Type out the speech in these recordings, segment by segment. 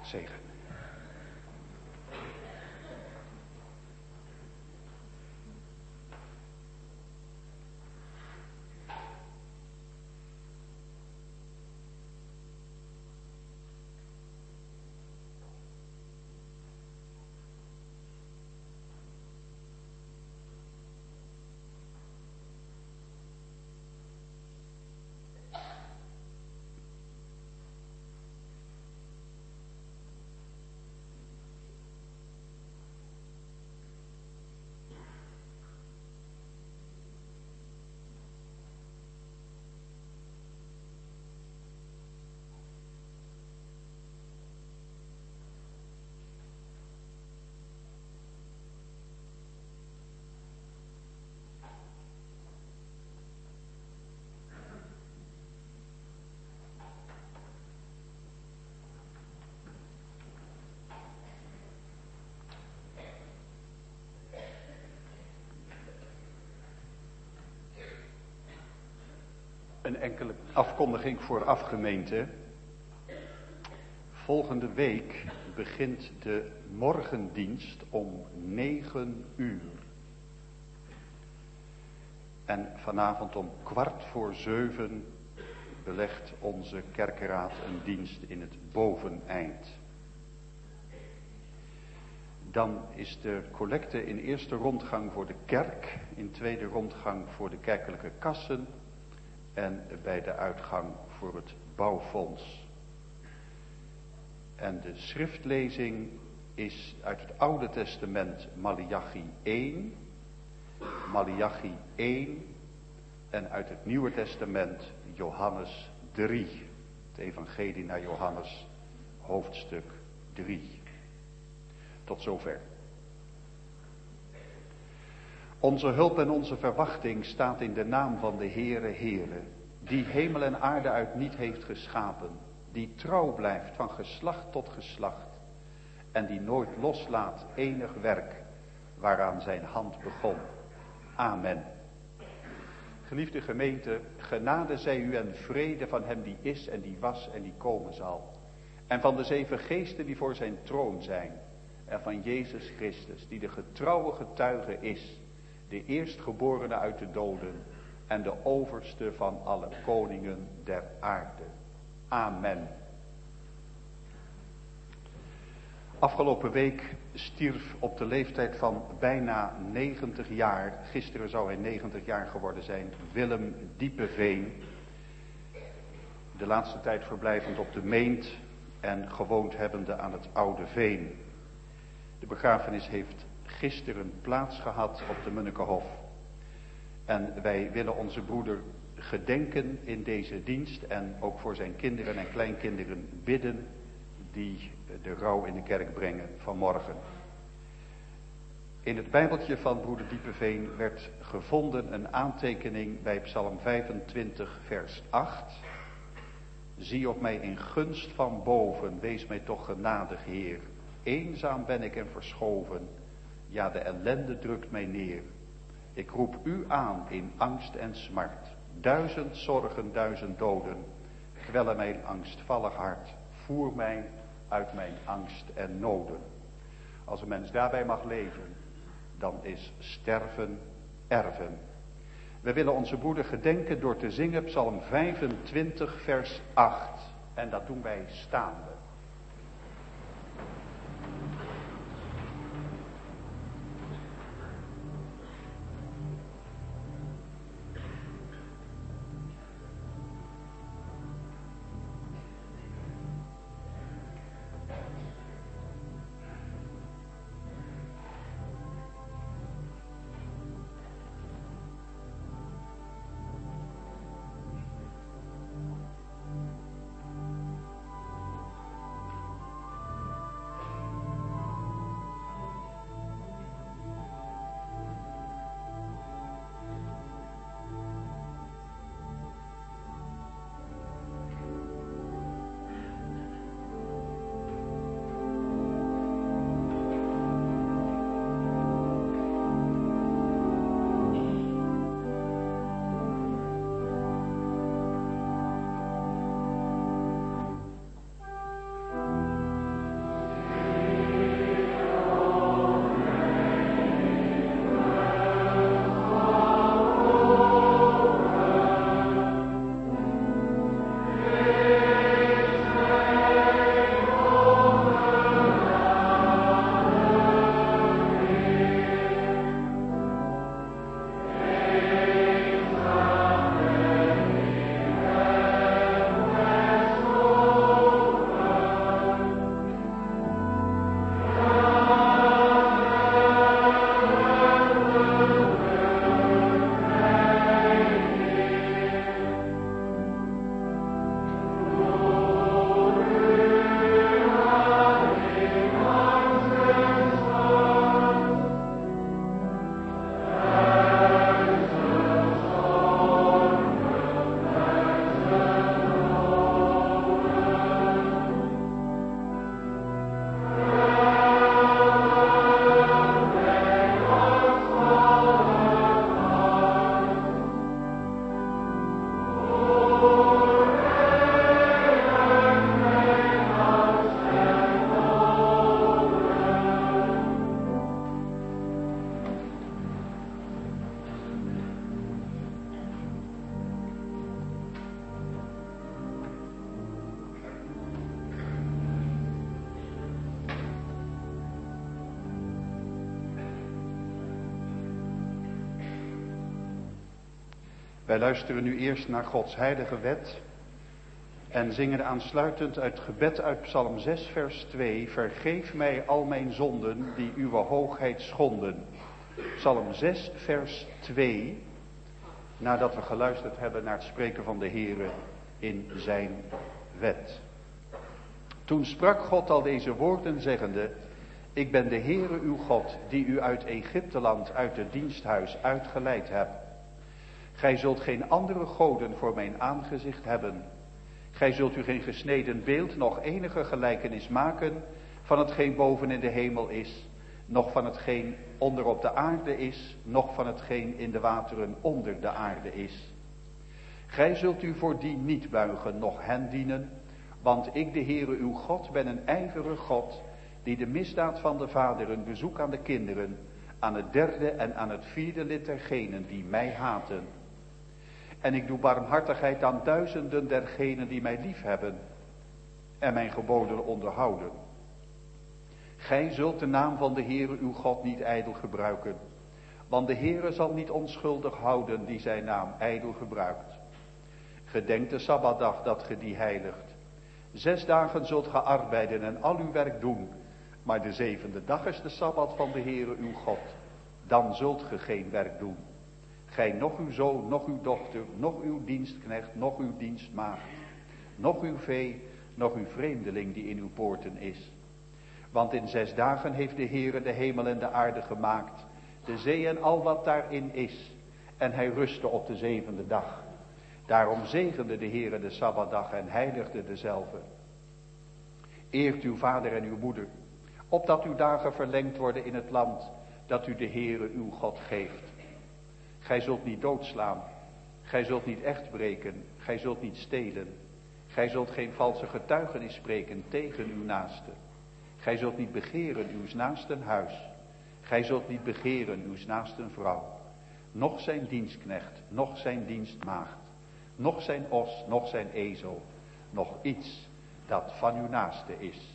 zegen. Een enkele afkondiging vooraf, gemeente. Volgende week begint de morgendienst om 9 uur. En vanavond om 6:15 belegt onze kerkenraad een dienst in het boveneind. Dan is de collecte in eerste rondgang voor de kerk, in tweede rondgang voor de kerkelijke kassen en bij de uitgang voor het bouwfonds. En de schriftlezing is uit het Oude Testament Maleachi 1, en uit het Nieuwe Testament Johannes 3. Het evangelie naar Johannes, hoofdstuk 3. Tot zover. Onze hulp en onze verwachting staat in de naam van de Heere, die hemel en aarde uit niet heeft geschapen, die trouw blijft van geslacht tot geslacht en die nooit loslaat enig werk waaraan zijn hand begon. Amen. Geliefde gemeente, genade zij u en vrede van hem die is en die was en die komen zal. En van de 7 geesten die voor zijn troon zijn. En van Jezus Christus, die de getrouwe getuige is, de eerstgeborene uit de doden en de overste van alle koningen der aarde. Amen. Afgelopen week stierf op de leeftijd van bijna 90 jaar, gisteren zou hij 90 jaar geworden zijn, Willem Diepeveen. De laatste tijd verblijvend op de Meent en gewoond hebbende aan het Oude Veen. De begrafenis heeft gisteren plaats gehad op de Munnikenhof. En wij willen onze broeder gedenken in deze dienst en ook voor zijn kinderen en kleinkinderen bidden die de rouw in de kerk brengen vanmorgen. In het Bijbeltje van broeder Diepeveen werd gevonden een aantekening bij Psalm 25 vers 8. Zie op mij in gunst van boven, wees mij toch genadig, Heer. Eenzaam ben ik en verschoven, ja de ellende drukt mij neer. Ik roep u aan in angst en smart. 1000 zorgen, 1000 doden, kwellen mijn angstvallig hart. Voer mij uit mijn angst en noden. Als een mens daarbij mag leven, dan is sterven erven. We willen onze broeder gedenken door te zingen Psalm 25 vers 8. En dat doen wij staande. Wij luisteren nu eerst naar Gods heilige wet en zingen aansluitend uit gebed uit Psalm 6 vers 2. Vergeef mij al mijn zonden die uw hoogheid schonden. Psalm 6 vers 2, nadat we geluisterd hebben naar het spreken van de Heere in zijn wet. Toen sprak God al deze woorden zeggende: Ik ben de Heere uw God, die u uit Egypteland, uit het diensthuis uitgeleid hebt. Gij zult geen andere goden voor mijn aangezicht hebben. Gij zult u geen gesneden beeld, noch enige gelijkenis maken van hetgeen boven in de hemel is, noch van hetgeen onder op de aarde is, noch van hetgeen in de wateren onder de aarde is. Gij zult u voor die niet buigen, noch hen dienen, want ik, de Heere uw God, ben een ijverig God, die de misdaad van de vaderen bezoek aan de kinderen, aan het derde en aan het vierde lid dergenen die mij haten. En ik doe barmhartigheid aan duizenden dergenen die mij liefhebben en mijn geboden onderhouden. Gij zult de naam van de Heere uw God niet ijdel gebruiken, want de Heere zal niet onschuldig houden die zijn naam ijdel gebruikt. Gedenk de Sabbatdag dat ge die heiligt. 6 dagen zult ge arbeiden en al uw werk doen, maar de 7e dag is de Sabbat van de Heere uw God. Dan zult ge geen werk doen. Gij, noch uw zoon, noch uw dochter, noch uw dienstknecht, noch uw dienstmaagd, noch uw vee, noch uw vreemdeling die in uw poorten is. Want in 6 dagen heeft de Heere de hemel en de aarde gemaakt, de zee en al wat daarin is. En hij rustte op de 7e dag. Daarom zegende de Heere de Sabbatdag en heiligde dezelve. Eert uw vader en uw moeder, opdat uw dagen verlengd worden in het land dat u de Heere uw God geeft. Gij zult niet doodslaan, gij zult niet echt breken, gij zult niet stelen. Gij zult geen valse getuigenis spreken tegen uw naaste. Gij zult niet begeren uws naasten huis. Gij zult niet begeren uws naasten vrouw. Noch zijn dienstknecht, noch zijn dienstmaagd. Noch zijn os, noch zijn ezel. Noch iets dat van uw naaste is.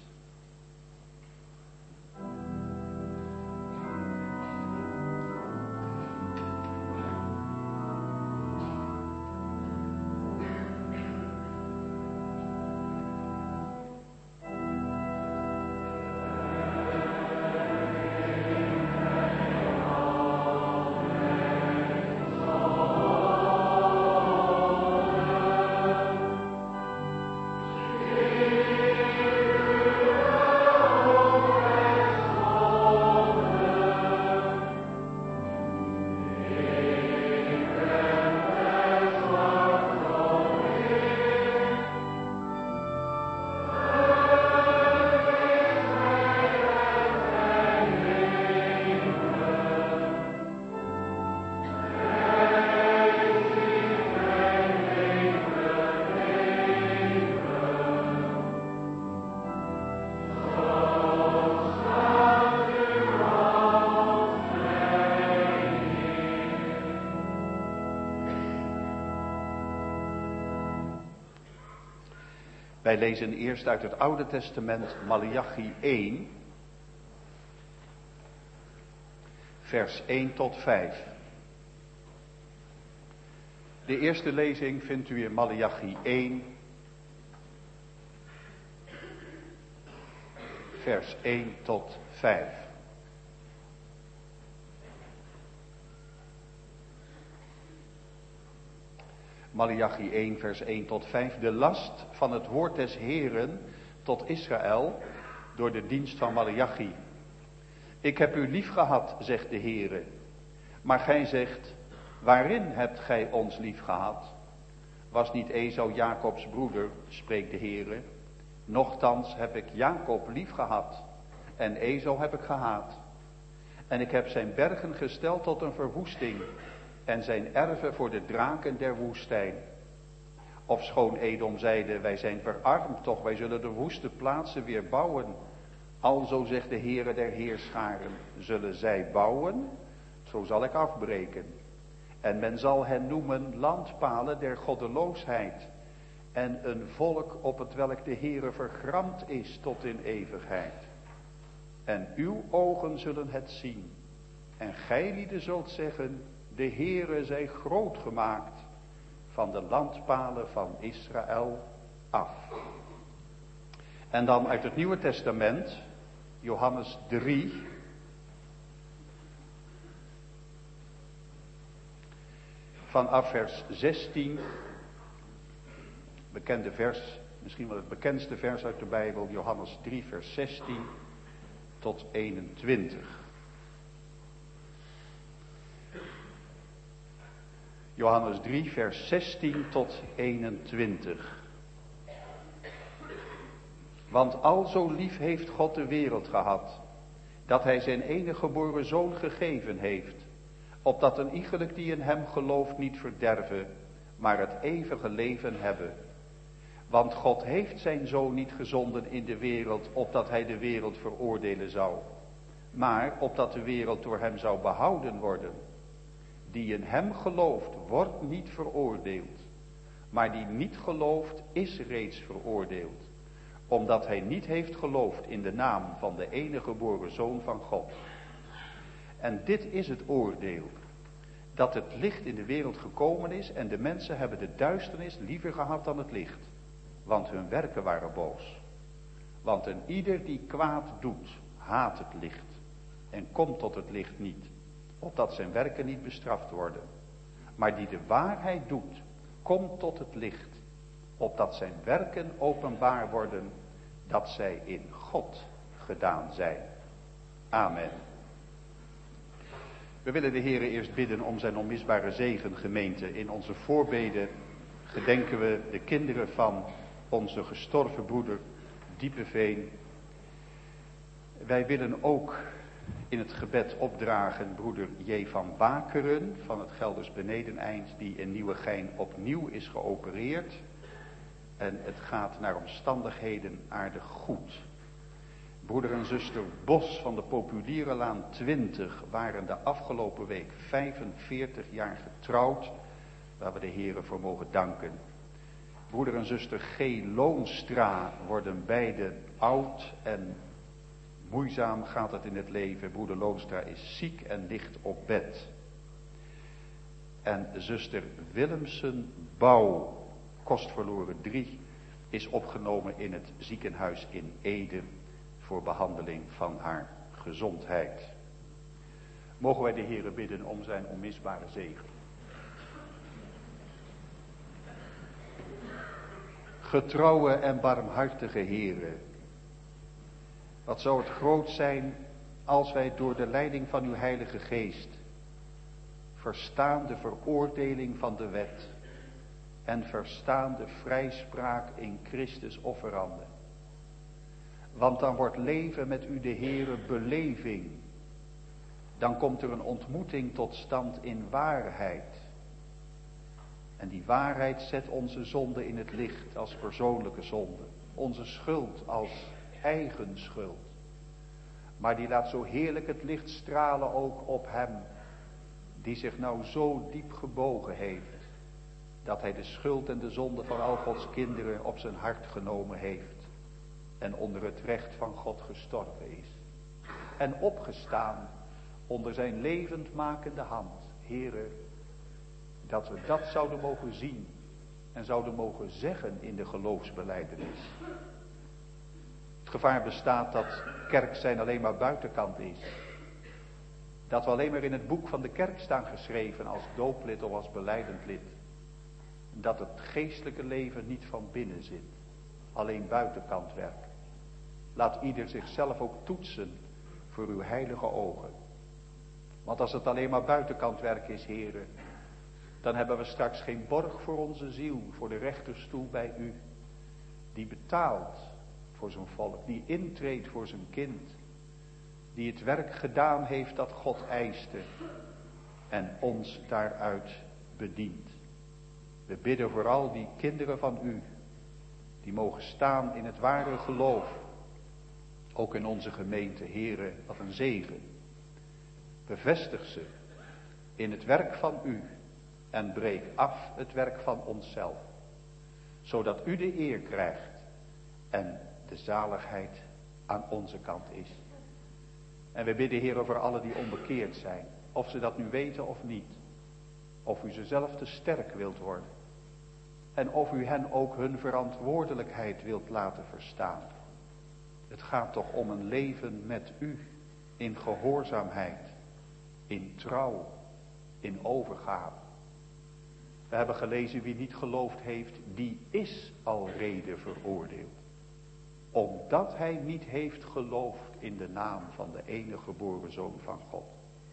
Wij lezen eerst uit het Oude Testament Maleachi 1, vers 1 tot 5. De eerste lezing vindt u in Maleachi 1, vers 1 tot 5. Maleachi 1 vers 1 tot 5. De last van het woord des Heeren tot Israël door de dienst van Maleachi. Ik heb u lief gehad, zegt de Heere. Maar gij zegt, waarin hebt gij ons lief gehad? Was niet Esau Jacobs broeder, spreekt de Heere. Nochtans heb ik Jacob lief gehad en Esau heb ik gehaat. En ik heb zijn bergen gesteld tot een verwoesting en zijn erven voor de draken der woestijn. Ofschoon Edom zeide, wij zijn verarmd, toch wij zullen de woeste plaatsen weer bouwen. Alzo zegt de Heere der Heerscharen, zullen zij bouwen, zo zal ik afbreken. En men zal hen noemen landpalen der goddeloosheid. En een volk op het welk de Heere vergramd is tot in eeuwigheid. En uw ogen zullen het zien. En gij lieden zult zeggen, de Heere zij groot gemaakt. van de landpalen van Israël af. En dan uit het Nieuwe Testament, Johannes 3. Vanaf vers 16, bekende vers, misschien wel het bekendste vers uit de Bijbel, Johannes 3 vers 16 tot 21. Johannes 3 vers 16 tot 21. Want alzo lief heeft God de wereld gehad, dat hij zijn enige geboren zoon gegeven heeft, opdat een iegelijk die in hem gelooft niet verderven, maar het eeuwige leven hebben. Want God heeft zijn zoon niet gezonden in de wereld, opdat hij de wereld veroordelen zou, maar opdat de wereld door hem zou behouden worden. Die in hem gelooft, wordt niet veroordeeld, maar die niet gelooft, is reeds veroordeeld, omdat hij niet heeft geloofd in de naam van de enige geboren zoon van God. En dit is het oordeel, dat het licht in de wereld gekomen is en de mensen hebben de duisternis liever gehad dan het licht, want hun werken waren boos. Want een ieder die kwaad doet, haat het licht en komt tot het licht niet, opdat zijn werken niet bestraft worden. Maar die de waarheid doet, komt tot het licht, opdat zijn werken openbaar worden, dat zij in God gedaan zijn. Amen. We willen de Heere eerst bidden om zijn onmisbare zegen, gemeente. In onze voorbeden gedenken we de kinderen van onze gestorven broeder Diepeveen. Wij willen ook in het gebed opdragen broeder J. van Wakeren van het Gelders Benedeneind, die in Nieuwegein opnieuw is geopereerd. En het gaat naar omstandigheden aardig goed. Broeder en zuster Bos van de Populierenlaan 20 waren de afgelopen week 45 jaar getrouwd, waar we de Heere voor mogen danken. Broeder en zuster G. Loonstra worden beide oud en moeizaam gaat het in het leven. Broeder Loonstra is ziek en ligt op bed. En zuster Willemsen Bouw, kostverloren 3, is opgenomen in het ziekenhuis in Ede voor behandeling van haar gezondheid. Mogen wij de Heere bidden om zijn onmisbare zegen. Getrouwe en barmhartige Heere, wat zou het groot zijn als wij door de leiding van uw Heilige Geest verstaan de veroordeling van de wet en verstaan de vrijspraak in Christus offerande. Want dan wordt leven met u de Heere beleving. Dan komt er een ontmoeting tot stand in waarheid. En die waarheid zet onze zonde in het licht als persoonlijke zonde. Onze schuld als eigen schuld. Maar die laat zo heerlijk het licht stralen ook op hem, die zich nou zo diep gebogen heeft, dat hij de schuld en de zonde van al Gods kinderen op zijn hart genomen heeft. En onder het recht van God gestorven is. En opgestaan onder zijn levendmakende hand. Heere, dat we dat zouden mogen zien en zouden mogen zeggen in de geloofsbelijdenis. Het gevaar bestaat dat kerk zijn alleen maar buitenkant is. Dat we alleen maar in het boek van de kerk staan geschreven als dooplid of als belijdend lid. Dat het geestelijke leven niet van binnen zit. Alleen buitenkant werk. Laat ieder zichzelf ook toetsen voor uw heilige ogen. Want als het alleen maar buitenkant werk is, heren, dan hebben we straks geen borg voor onze ziel, voor de rechterstoel bij u. Die betaalt voor zijn volk, die intreedt voor zijn kind. Die het werk gedaan heeft dat God eiste en ons daaruit bedient. We bidden voor al die kinderen van u, die mogen staan in het ware geloof. Ook in onze gemeente, Heere, wat een zegen. Bevestig ze in het werk van u en breek af het werk van onszelf. Zodat u de eer krijgt en de zaligheid aan onze kant is. En we bidden, Heer, over allen die onbekeerd zijn. Of ze dat nu weten of niet. Of u ze zelf te sterk wilt worden. En of u hen ook hun verantwoordelijkheid wilt laten verstaan. Het gaat toch om een leven met u. In gehoorzaamheid. In trouw. In overgave. We hebben gelezen, wie niet geloofd heeft, die is alrede veroordeeld. Omdat hij niet heeft geloofd in de naam van de enige geboren Zoon van God.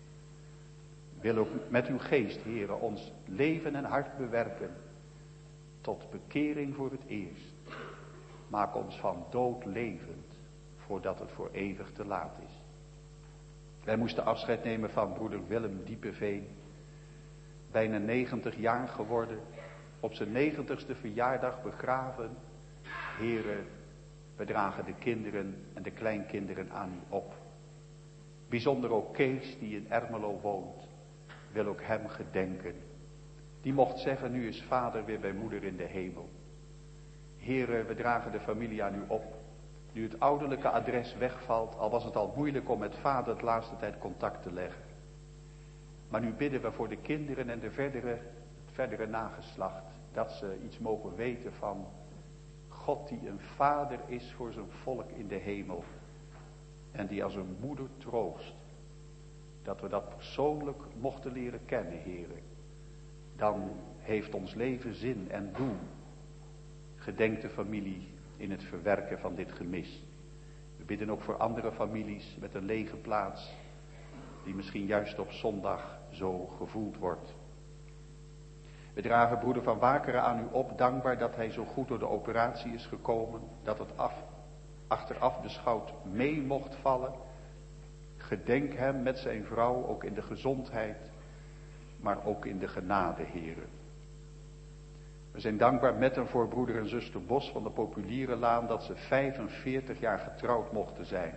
Wil ook met uw geest, Heere, ons leven en hart bewerken. Tot bekering voor het eerst. Maak ons van dood levend, voordat het voor eeuwig te laat is. Wij moesten afscheid nemen van broeder Willem Diepeveen. Bijna 90 jaar geworden. Op zijn 90ste verjaardag begraven. Heere, we dragen de kinderen en de kleinkinderen aan u op. Bijzonder ook Kees, die in Ermelo woont, wil ook hem gedenken. Die mocht zeggen, nu is vader weer bij moeder in de hemel. Heere, we dragen de familie aan u op. Nu het ouderlijke adres wegvalt, al was het al moeilijk om met vader de laatste tijd contact te leggen. Maar nu bidden we voor de kinderen en het verdere nageslacht. Dat ze iets mogen weten van God die een vader is voor zijn volk in de hemel. En die als een moeder troost. Dat we dat persoonlijk mochten leren kennen, Heere. Dan heeft ons leven zin en doel. Gedenk de familie in het verwerken van dit gemis. We bidden ook voor andere families met een lege plaats. Die misschien juist op zondag zo gevoeld wordt. We dragen broeder Van Wakeren aan u op, dankbaar dat hij zo goed door de operatie is gekomen. Dat het achteraf beschouwd mee mocht vallen. Gedenk hem met zijn vrouw ook in de gezondheid, maar ook in de genade, Heere. We zijn dankbaar met en voor broeder en zuster Bos van de Populierenlaan dat ze 45 jaar getrouwd mochten zijn.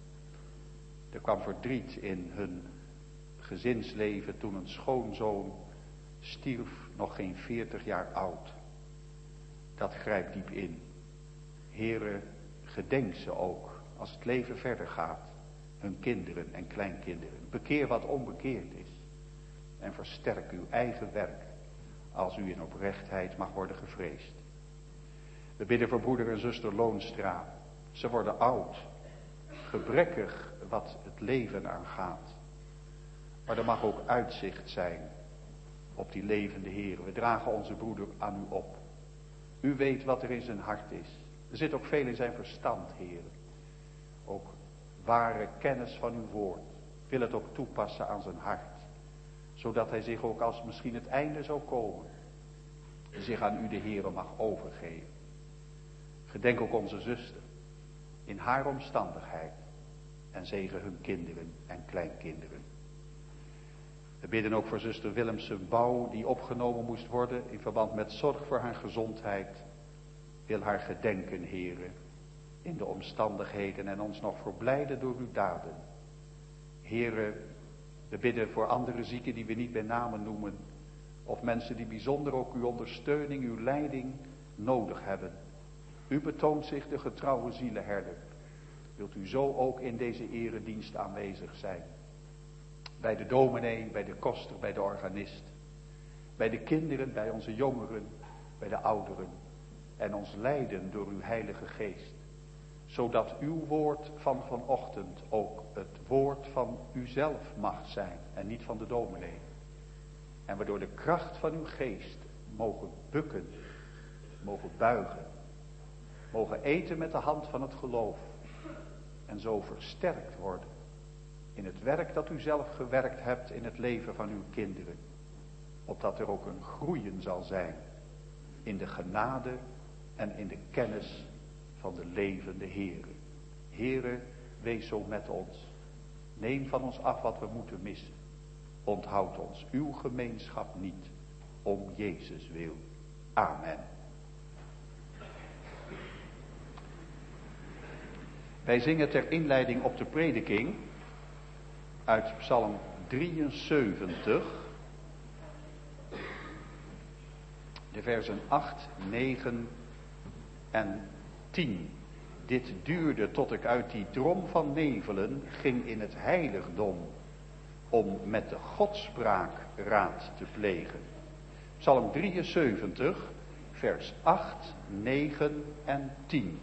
Er kwam verdriet in hun gezinsleven toen een schoonzoon stierf, nog geen 40 jaar oud. Dat grijpt diep in. Heere, gedenk ze ook als het leven verder gaat. Hun kinderen en kleinkinderen. Bekeer wat onbekeerd is. En versterk uw eigen werk als u in oprechtheid mag worden gevreesd. We bidden voor broeder en zuster Loonstra. Ze worden oud. Gebrekkig wat het leven aangaat. Maar er mag ook uitzicht zijn op die levende Heer. We dragen onze broeder aan u op. U weet wat er in zijn hart is. Er zit ook veel in zijn verstand, Heer. Ook ware kennis van uw woord. Wil het ook toepassen aan zijn hart. Zodat hij zich ook als misschien het einde zou komen. Zich aan u de Heer mag overgeven. Gedenk ook onze zuster. In haar omstandigheid. En zegen hun kinderen en kleinkinderen. We bidden ook voor zuster Willemse Bouw, die opgenomen moest worden in verband met zorg voor haar gezondheid. Wil haar gedenken, Heere, in de omstandigheden en ons nog verblijden door uw daden. Heere, we bidden voor andere zieken die we niet bij namen noemen. Of mensen die bijzonder ook uw ondersteuning, uw leiding nodig hebben. U betoont zich de getrouwe zielenherder. Wilt u zo ook in deze eredienst aanwezig zijn? Bij de dominee, bij de koster, bij de organist. Bij de kinderen, bij onze jongeren, bij de ouderen. En ons leiden door uw heilige geest. Zodat uw woord van vanochtend ook het woord van uzelf mag zijn. En niet van de dominee. En we door de kracht van uw geest mogen bukken. Mogen buigen. Mogen eten met de hand van het geloof. En zo versterkt worden. In het werk dat u zelf gewerkt hebt in het leven van uw kinderen. Opdat er ook een groeien zal zijn. In de genade en in de kennis van de levende Heere. Heere, wees zo met ons. Neem van ons af wat we moeten missen. Onthoud ons uw gemeenschap niet. Om Jezus wil. Amen. Wij zingen ter inleiding op de prediking uit Psalm 73, de versen 8, 9 en 10. Dit duurde tot ik uit die drom van nevelen ging in het heiligdom, om met de godspraak raad te plegen. Psalm 73, vers 8, 9 en 10.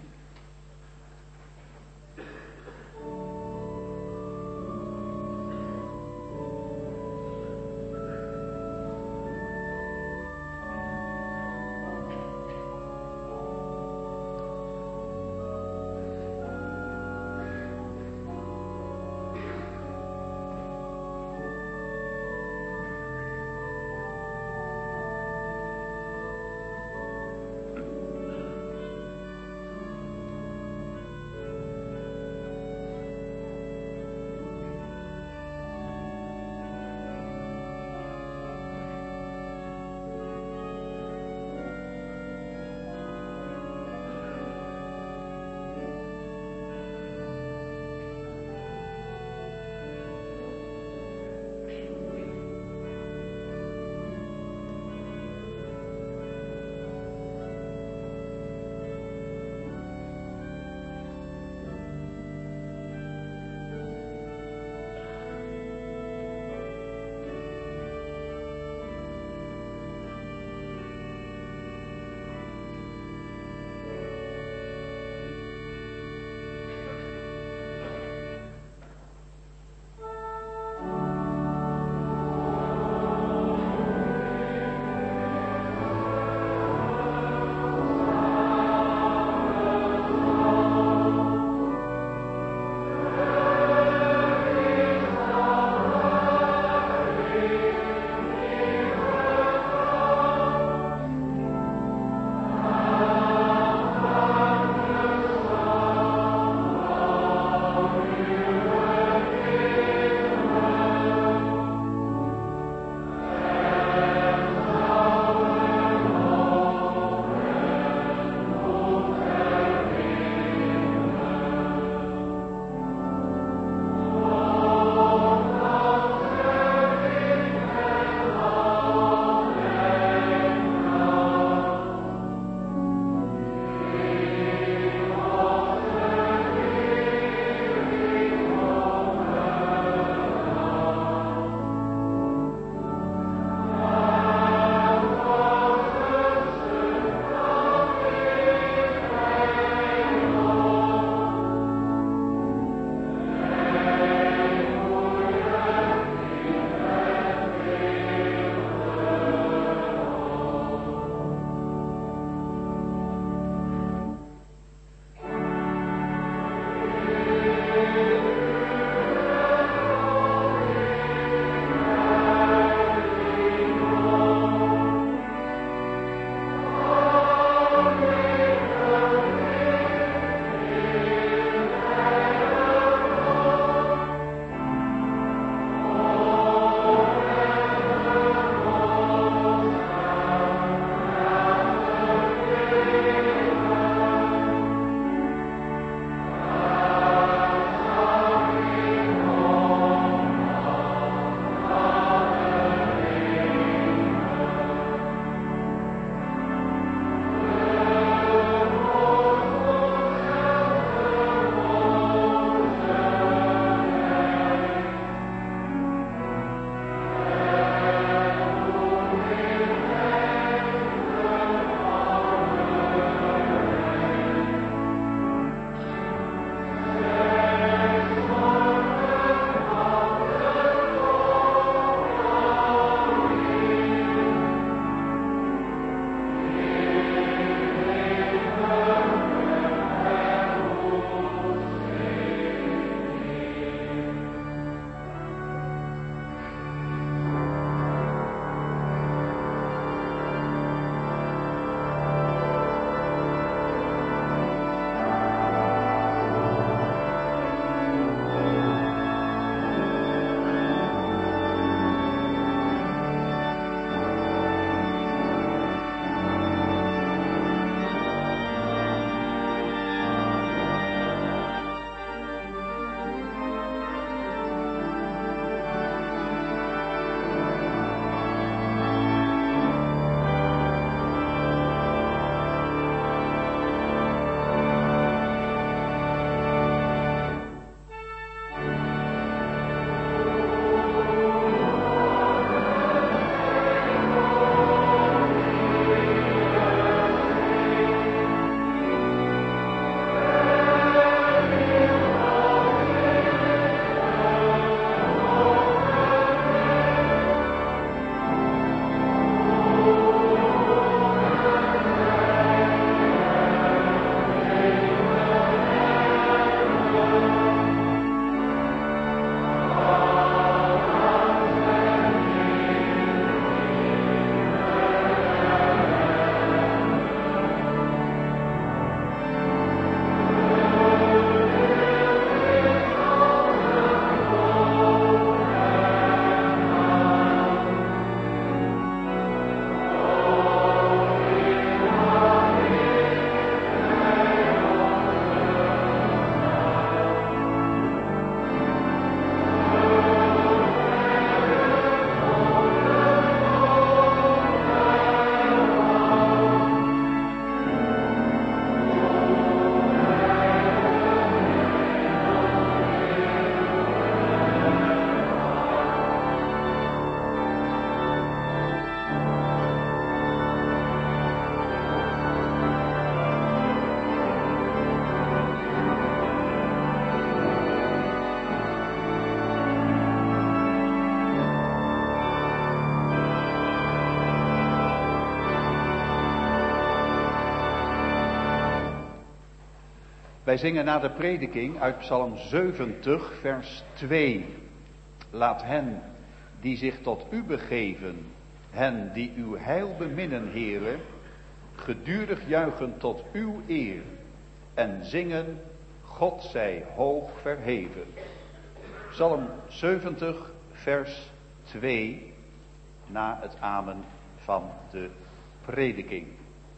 Wij zingen na de prediking uit Psalm 70, vers 2. Laat hen die zich tot u begeven, hen die uw heil beminnen, Heere, gedurig juichen tot uw eer en zingen, God zij hoog verheven. Psalm 70, vers 2, na het amen van de prediking.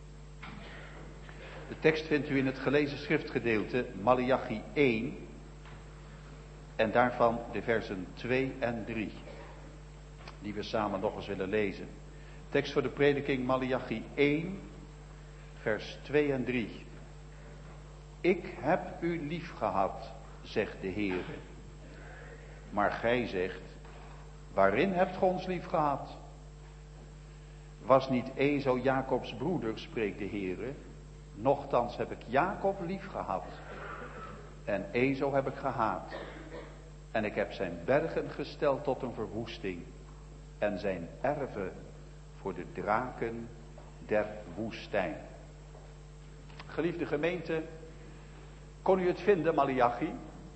De tekst vindt u in het gelezen schriftgedeelte Maleachi 1 en daarvan de versen 2 en 3, die we samen nog eens willen lezen. Tekst voor de prediking Maleachi 1, vers 2 en 3. Ik heb u lief gehad, zegt de Heere. Maar gij zegt, waarin hebt gij ons lief gehad? Was niet Esau Jacobs broeder, spreekt de Heere. Nochtans heb ik Jacob lief gehad. En Esau heb ik gehaat. En ik heb zijn bergen gesteld tot een verwoesting. En zijn erven voor de draken der woestijn. Geliefde gemeente, kon u het vinden, Maleachi?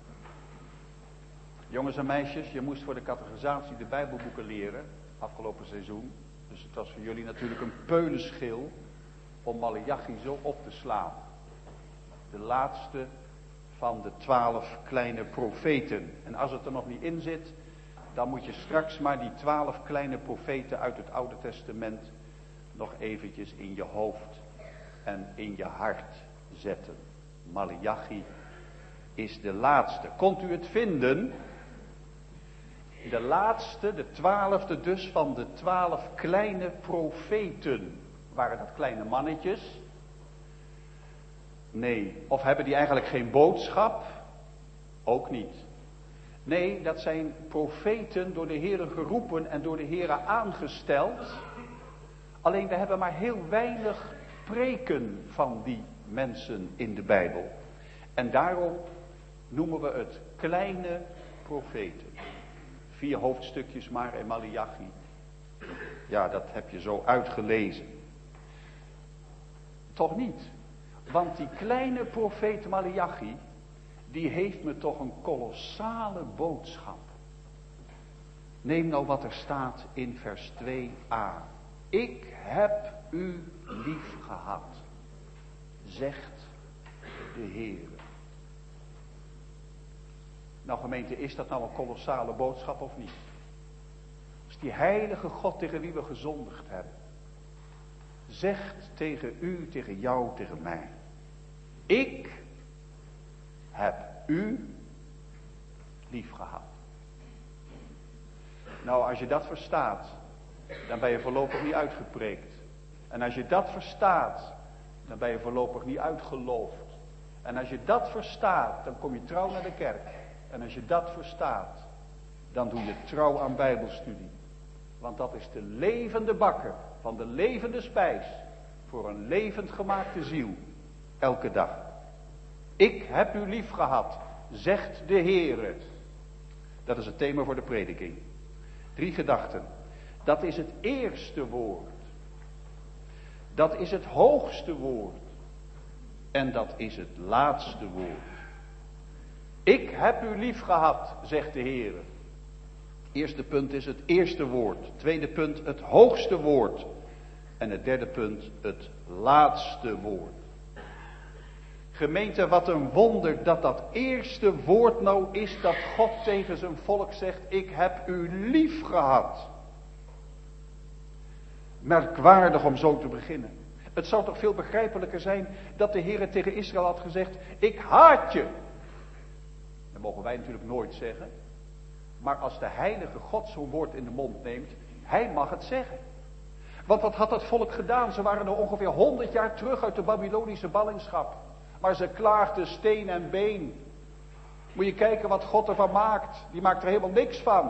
Jongens en meisjes, je moest voor de catechisatie de Bijbelboeken leren, afgelopen seizoen. Dus het was voor jullie natuurlijk een peulenschil om Maleachi zo op te slaan. De laatste van de 12 kleine profeten. En als het er nog niet in zit, dan moet je straks maar die 12 kleine profeten uit het Oude Testament nog eventjes in je hoofd en in je hart zetten. Maleachi is de laatste. Kondt u het vinden? De laatste, de 12e dus van de 12 kleine profeten. Waren dat kleine mannetjes? Nee. Of hebben die eigenlijk geen boodschap? Ook niet. Nee, dat zijn profeten door de Heere geroepen en door de Heere aangesteld. Alleen we hebben maar heel weinig preken van die mensen in de Bijbel. En daarom noemen we het kleine profeten. 4 hoofdstukjes maar in Maleachi. Ja, dat heb je zo uitgelezen. Toch niet. Want die kleine profeet Maleachi, die heeft me toch een kolossale boodschap. Neem nou wat er staat in vers 2a. Ik heb u lief gehad, zegt de Heer. Nou gemeente, is dat nou een kolossale boodschap of niet? Als die heilige God tegen wie we gezondigd hebben, zegt tegen u, tegen jou, tegen mij. Ik heb u lief gehad. Nou, als je dat verstaat, dan ben je voorlopig niet uitgepreekt. En als je dat verstaat, dan ben je voorlopig niet uitgeloofd. En als je dat verstaat, dan kom je trouw naar de kerk. En als je dat verstaat, dan doe je trouw aan Bijbelstudie. Want dat is de levende bakker van de levende spijs voor een levend gemaakte ziel. Elke dag. Ik heb u lief gehad, zegt de Heere. Dat is het thema voor de prediking. 3 gedachten. Dat is het eerste woord. Dat is het hoogste woord. En dat is het laatste woord. Ik heb u lief gehad, zegt de Heere. Eerste punt is het eerste woord. Tweede punt het hoogste woord. En het derde punt het laatste woord. Gemeente, wat een wonder dat dat eerste woord nou is dat God tegen zijn volk zegt. Ik heb u lief gehad. Merkwaardig om zo te beginnen. Het zou toch veel begrijpelijker zijn dat de Heer tegen Israël had gezegd. Ik haat je. Dat mogen wij natuurlijk nooit zeggen. Maar als de heilige God zo'n woord in de mond neemt, hij mag het zeggen. Want wat had dat volk gedaan? Ze waren er ongeveer 100 jaar terug uit de Babylonische ballingschap. Maar ze klaagden steen en been. Moet je kijken wat God ervan maakt. Die maakt er helemaal niks van.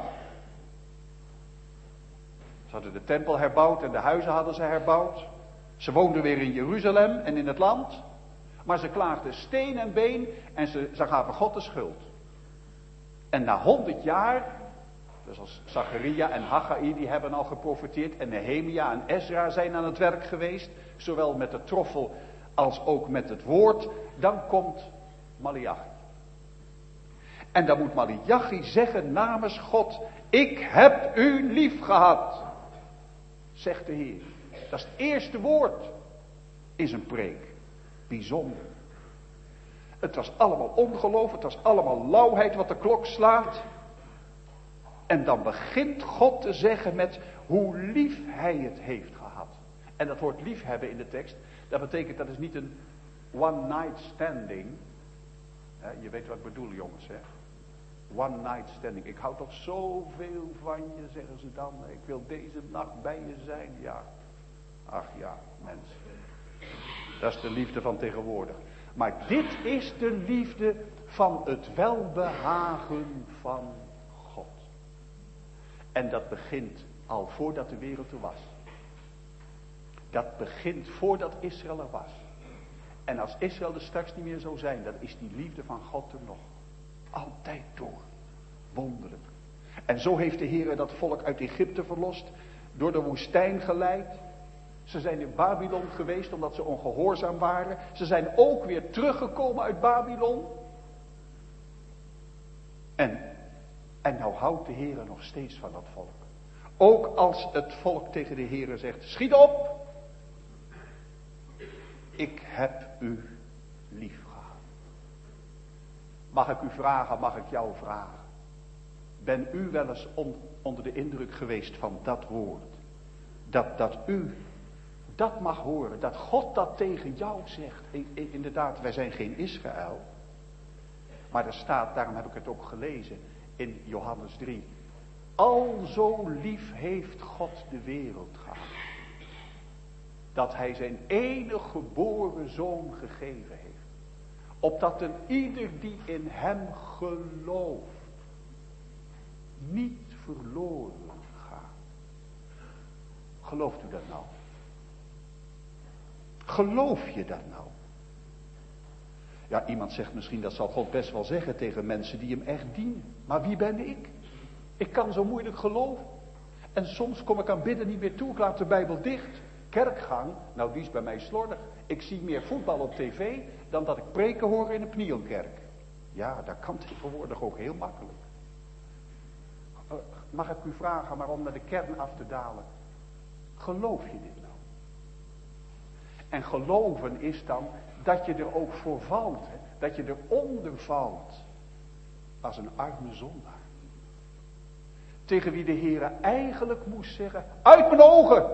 Ze hadden de tempel herbouwd en de huizen hadden ze herbouwd. Ze woonden weer in Jeruzalem en in het land. Maar ze klaagden steen en been en ze gaven God de schuld. En na 100 jaar, dus als Zacharia en Haggai, die hebben al geprofeteerd. En Nehemia en Ezra zijn aan het werk geweest. Zowel met de troffel als ook met het woord. Dan komt Maleachi. En dan moet Maleachi zeggen namens God, ik heb u lief gehad, zegt de Heer. Dat is het eerste woord in zijn preek. Bijzonder. Het was allemaal ongeloof, het was allemaal lauwheid wat de klok slaat. En dan begint God te zeggen met hoe lief hij het heeft gehad. En dat woord liefhebben in de tekst, dat betekent dat is niet een one night standing. Je weet wat ik bedoel, jongens, hè? One night standing. Ik hou toch zoveel van je, zeggen ze dan. Ik wil deze nacht bij je zijn. Ja. Ach ja, mensen. Dat is de liefde van tegenwoordig. Maar dit is de liefde van het welbehagen van God. En dat begint al voordat de wereld er was. Dat begint voordat Israël er was. En als Israël er straks niet meer zou zijn, dan is die liefde van God er nog. Altijd door. Wonderlijk. En zo heeft de Heer dat volk uit Egypte verlost. Door de woestijn geleid. Ze zijn in Babylon geweest omdat ze ongehoorzaam waren. Ze zijn ook weer teruggekomen uit Babylon. En nou houdt de Heer nog steeds van dat volk. Ook als het volk tegen de Heer zegt, schiet op. Ik heb u lief gehad. Mag ik u vragen, mag ik jou vragen. Ben u wel eens onder de indruk geweest van dat woord? Dat u dat mag horen. Dat God dat tegen jou zegt. Inderdaad, wij zijn geen Israël. Maar er staat, daarom heb ik het ook gelezen in Johannes 3. Al zo lief heeft God de wereld gehad. Dat hij zijn enige geboren zoon gegeven heeft. Opdat een ieder die in hem gelooft. Niet verloren gaat. Gelooft u dat nou? Geloof je dat nou? Ja, iemand zegt misschien dat zal God best wel zeggen tegen mensen die hem echt dienen. Maar wie ben ik? Ik kan zo moeilijk geloven. En soms kom ik aan bidden niet meer toe. Ik laat de Bijbel dicht. Kerkgang, nou die is bij mij slordig. Ik zie meer voetbal op tv dan dat ik preken hoor in een pnielkerk. Ja, dat kan tegenwoordig ook heel makkelijk. Mag ik u vragen, maar om naar de kern af te dalen. Geloof je dit nou? En geloven is dan dat je er ook voor valt. Hè? Dat je eronder valt. Als een arme zondaar. Tegen wie de Heere eigenlijk moest zeggen, uit mijn ogen!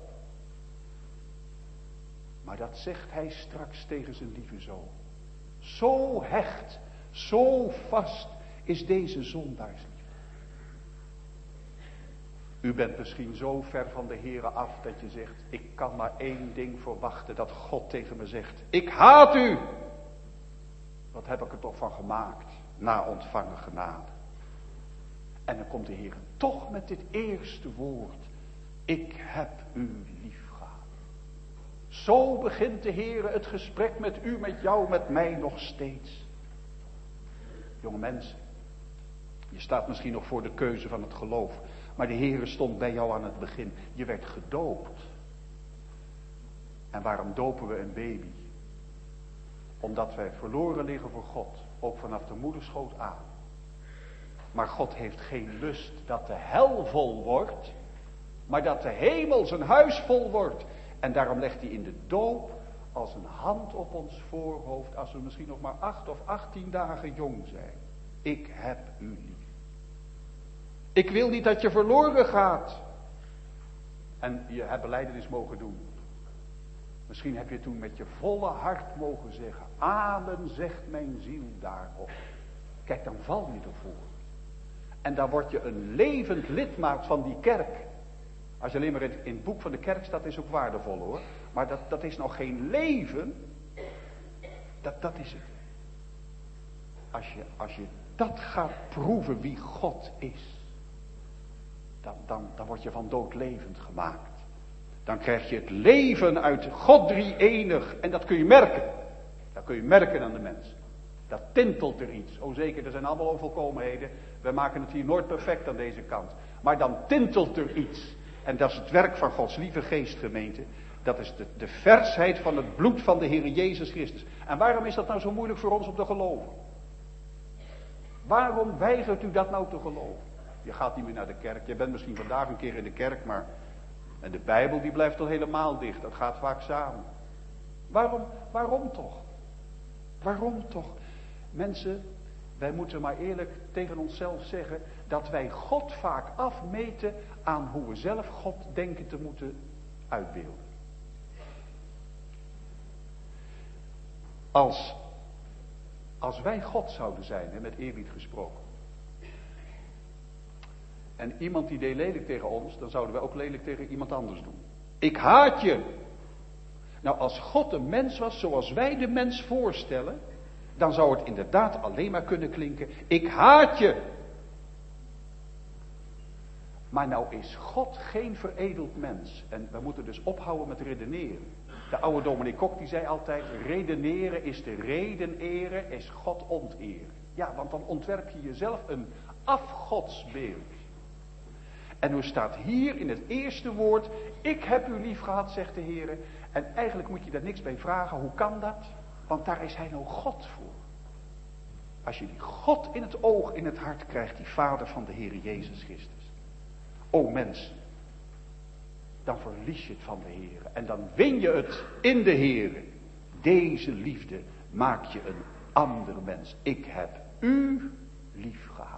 Maar dat zegt hij straks tegen zijn lieve zoon. Zo hecht, zo vast is deze zondaarsliefde. U bent misschien zo ver van de Heere af dat je zegt, ik kan maar één ding verwachten, dat God tegen me zegt. Ik haat u! Wat heb ik er toch van gemaakt, na ontvangen genade. En dan komt de Heer toch met dit eerste woord. Ik heb u lief gehad. Zo begint de Heer het gesprek met u, met jou, met mij nog steeds. Jonge mensen, je staat misschien nog voor de keuze van het geloof. Maar de Heer stond bij jou aan het begin. Je werd gedoopt. En waarom dopen we een baby? Omdat wij verloren liggen voor God. Ook vanaf de moederschoot aan. Maar God heeft geen lust dat de hel vol wordt. Maar dat de hemel zijn huis vol wordt. En daarom legt hij in de doop als een hand op ons voorhoofd. Als we misschien nog maar 8 of 18 dagen jong zijn. Ik heb u lief. Ik wil niet dat je verloren gaat. En je hebt belijdenis mogen doen. Misschien heb je toen met je volle hart mogen zeggen. Amen, zegt mijn ziel daarop. Kijk, dan val je ervoor. En dan word je een levend lidmaat van die kerk. Als je alleen maar in het boek van de kerk staat, is ook waardevol hoor. Maar dat is nog geen leven. Dat is het. Als je dat gaat proeven wie God is. Dan word je van dood levend gemaakt. Dan krijg je het leven uit God drie-enig. En dat kun je merken. Dat kun je merken aan de mensen. Dat tintelt er iets. Oh zeker, er zijn allemaal onvolkomenheden. We maken het hier nooit perfect aan deze kant. Maar dan tintelt er iets. En dat is het werk van Gods lieve geest, gemeente. Dat is de versheid van het bloed van de Heer Jezus Christus. En waarom is dat nou zo moeilijk voor ons om te geloven? Waarom weigert u dat nou te geloven? Je gaat niet meer naar de kerk. Je bent misschien vandaag een keer in de kerk, maar... En de Bijbel die blijft al helemaal dicht. Dat gaat vaak samen. Waarom toch? Waarom toch? Mensen, wij moeten maar eerlijk tegen onszelf zeggen... dat wij God vaak afmeten aan hoe we zelf God denken te moeten uitbeelden. Als wij God zouden zijn, met eerbied gesproken. En iemand die deed lelijk tegen ons, dan zouden wij ook lelijk tegen iemand anders doen. Ik haat je. Nou, als God een mens was zoals wij de mens voorstellen, dan zou het inderdaad alleen maar kunnen klinken, ik haat je. Maar nou is God geen veredeld mens. En we moeten dus ophouden met redeneren. De oude dominee Kok die zei altijd, redeneren is de reden eren, is God onteren. Ja, want dan ontwerp je jezelf een afgodsbeeld. En nu staat hier in het eerste woord, ik heb u lief gehad, zegt de Heer. En eigenlijk moet je daar niks bij vragen, hoe kan dat? Want daar is hij nou God voor. Als je die God in het oog, in het hart krijgt, die Vader van de Heer Jezus Christus. O mens, dan verlies je het van de Heer. En dan win je het in de Heer. Deze liefde maakt je een ander mens. Ik heb u lief gehad.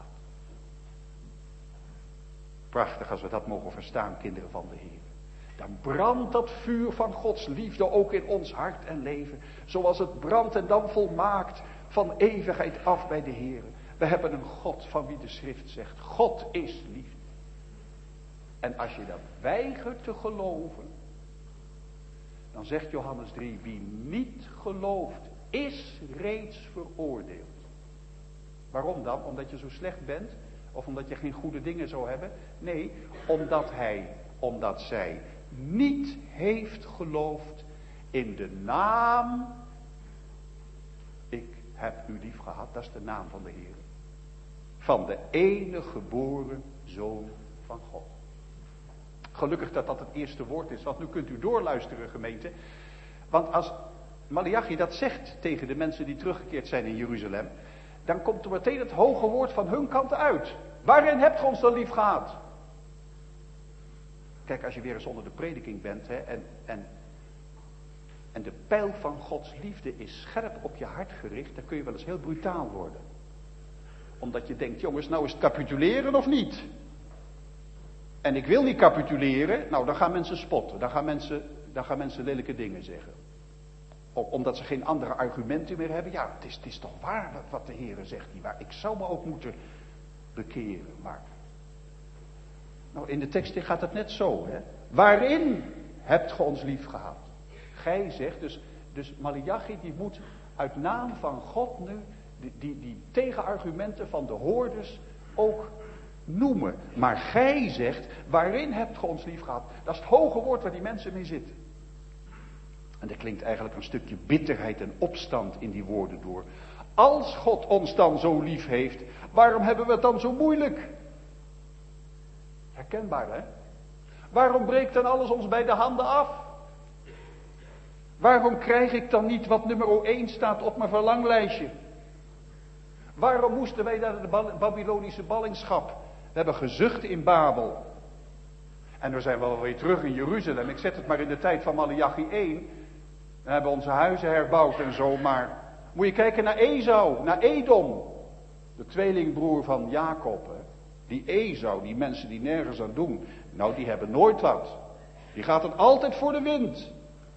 Prachtig als we dat mogen verstaan, kinderen van de Heer. Dan brandt dat vuur van Gods liefde ook in ons hart en leven. Zoals het brandt en dan volmaakt van eeuwigheid af bij de Heer. We hebben een God van wie de schrift zegt, God is liefde. En als je dat weigert te geloven, dan zegt Johannes 3, wie niet gelooft, is reeds veroordeeld. Waarom dan? Omdat je zo slecht bent? Of omdat je geen goede dingen zou hebben? Nee, omdat zij niet heeft geloofd in de naam, ik heb u lief gehad, dat is de naam van de Heer. Van de enige geboren Zoon van God. Gelukkig dat dat het eerste woord is, want nu kunt u doorluisteren, gemeente. Want als Maleachi dat zegt tegen de mensen die teruggekeerd zijn in Jeruzalem, dan komt er meteen het hoge woord van hun kant uit. Waarin hebt ge ons dan lief gehad? Kijk, als je weer eens onder de prediking bent, en de pijl van Gods liefde is scherp op je hart gericht, dan kun je wel eens heel brutaal worden. Omdat je denkt, jongens, nou is het capituleren of niet? En ik wil niet capituleren, nou dan gaan mensen spotten, dan gaan mensen lelijke dingen zeggen. Omdat ze geen andere argumenten meer hebben. Ja, het is toch waar wat de Heer zegt, niet waar? Ik zou me ook moeten bekeren, maar... Nou, in de tekst gaat het net zo, hè. Waarin hebt ge ons lief gehad? Gij zegt, dus Maleachi die moet uit naam van God nu die tegenargumenten van de hoorders ook noemen. Maar gij zegt, waarin hebt ge ons lief gehad? Dat is het hoge woord waar die mensen mee zitten. En er klinkt eigenlijk een stukje bitterheid en opstand in die woorden door. Als God ons dan zo lief heeft, waarom hebben we het dan zo moeilijk? Herkenbaar, hè? Waarom breekt dan alles ons bij de handen af? Waarom krijg ik dan niet wat nummer 1 staat op mijn verlanglijstje? Waarom moesten wij naar de Babylonische ballingschap? We hebben gezucht in Babel. En dan zijn we wel weer terug in Jeruzalem. Ik zet het maar in de tijd van Maleachi 1. We hebben onze huizen herbouwd en zo, maar moet je kijken naar Esau, naar Edom. De tweelingbroer van Jacob. Hè? Die Esau, die mensen die nergens aan doen. Nou, die hebben nooit wat. Die gaat het altijd voor de wind.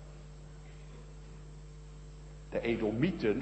De Edomieten.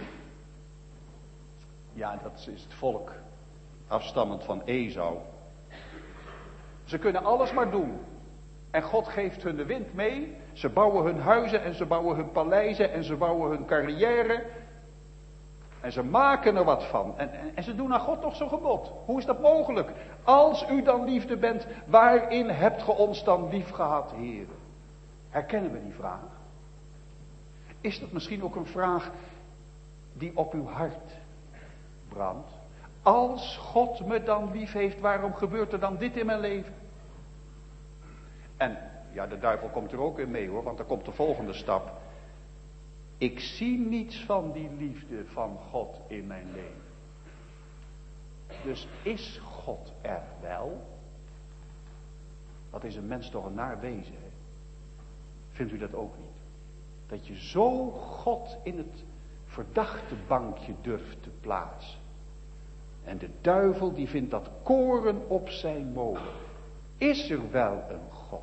Ja, dat is het volk. Afstammend van Esau. Ze kunnen alles maar doen. En God geeft hun de wind mee. Ze bouwen hun huizen en ze bouwen hun paleizen en ze bouwen hun carrière. En ze maken er wat van. En ze doen aan God nog zo'n gebod. Hoe is dat mogelijk? Als u dan liefde bent, waarin hebt ge ons dan lief gehad, Heer? Herkennen we die vraag? Is dat misschien ook een vraag die op uw hart brandt? Als God me dan lief heeft, waarom gebeurt er dan dit in mijn leven? En Ja, de duivel komt er ook in mee hoor, want dan komt de volgende stap. Ik zie niets van die liefde van God in mijn leven. Dus is God er wel? Wat is een mens toch een naar wezen, hè? Vindt u dat ook niet? Dat je zo God in het verdachte bankje durft te plaatsen. En de duivel die vindt dat koren op zijn molen. Is er wel een God?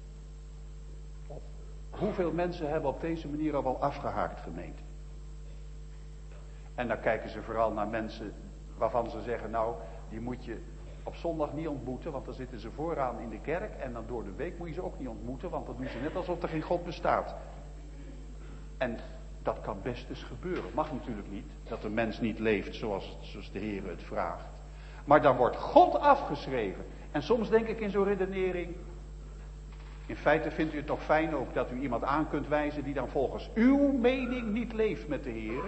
Hoeveel mensen hebben op deze manier al wel afgehaakt, gemeente? En dan kijken ze vooral naar mensen waarvan ze zeggen, nou, die moet je op zondag niet ontmoeten, want dan zitten ze vooraan in de kerk. En dan door de week moet je ze ook niet ontmoeten, want dan doen ze net alsof er geen God bestaat. En dat kan best eens gebeuren. Mag natuurlijk niet, dat een mens niet leeft zoals de Heer het vraagt. Maar dan wordt God afgeschreven. En soms denk ik in zo'n redenering, in feite vindt u het toch fijn ook dat u iemand aan kunt wijzen die dan volgens uw mening niet leeft met de Heer.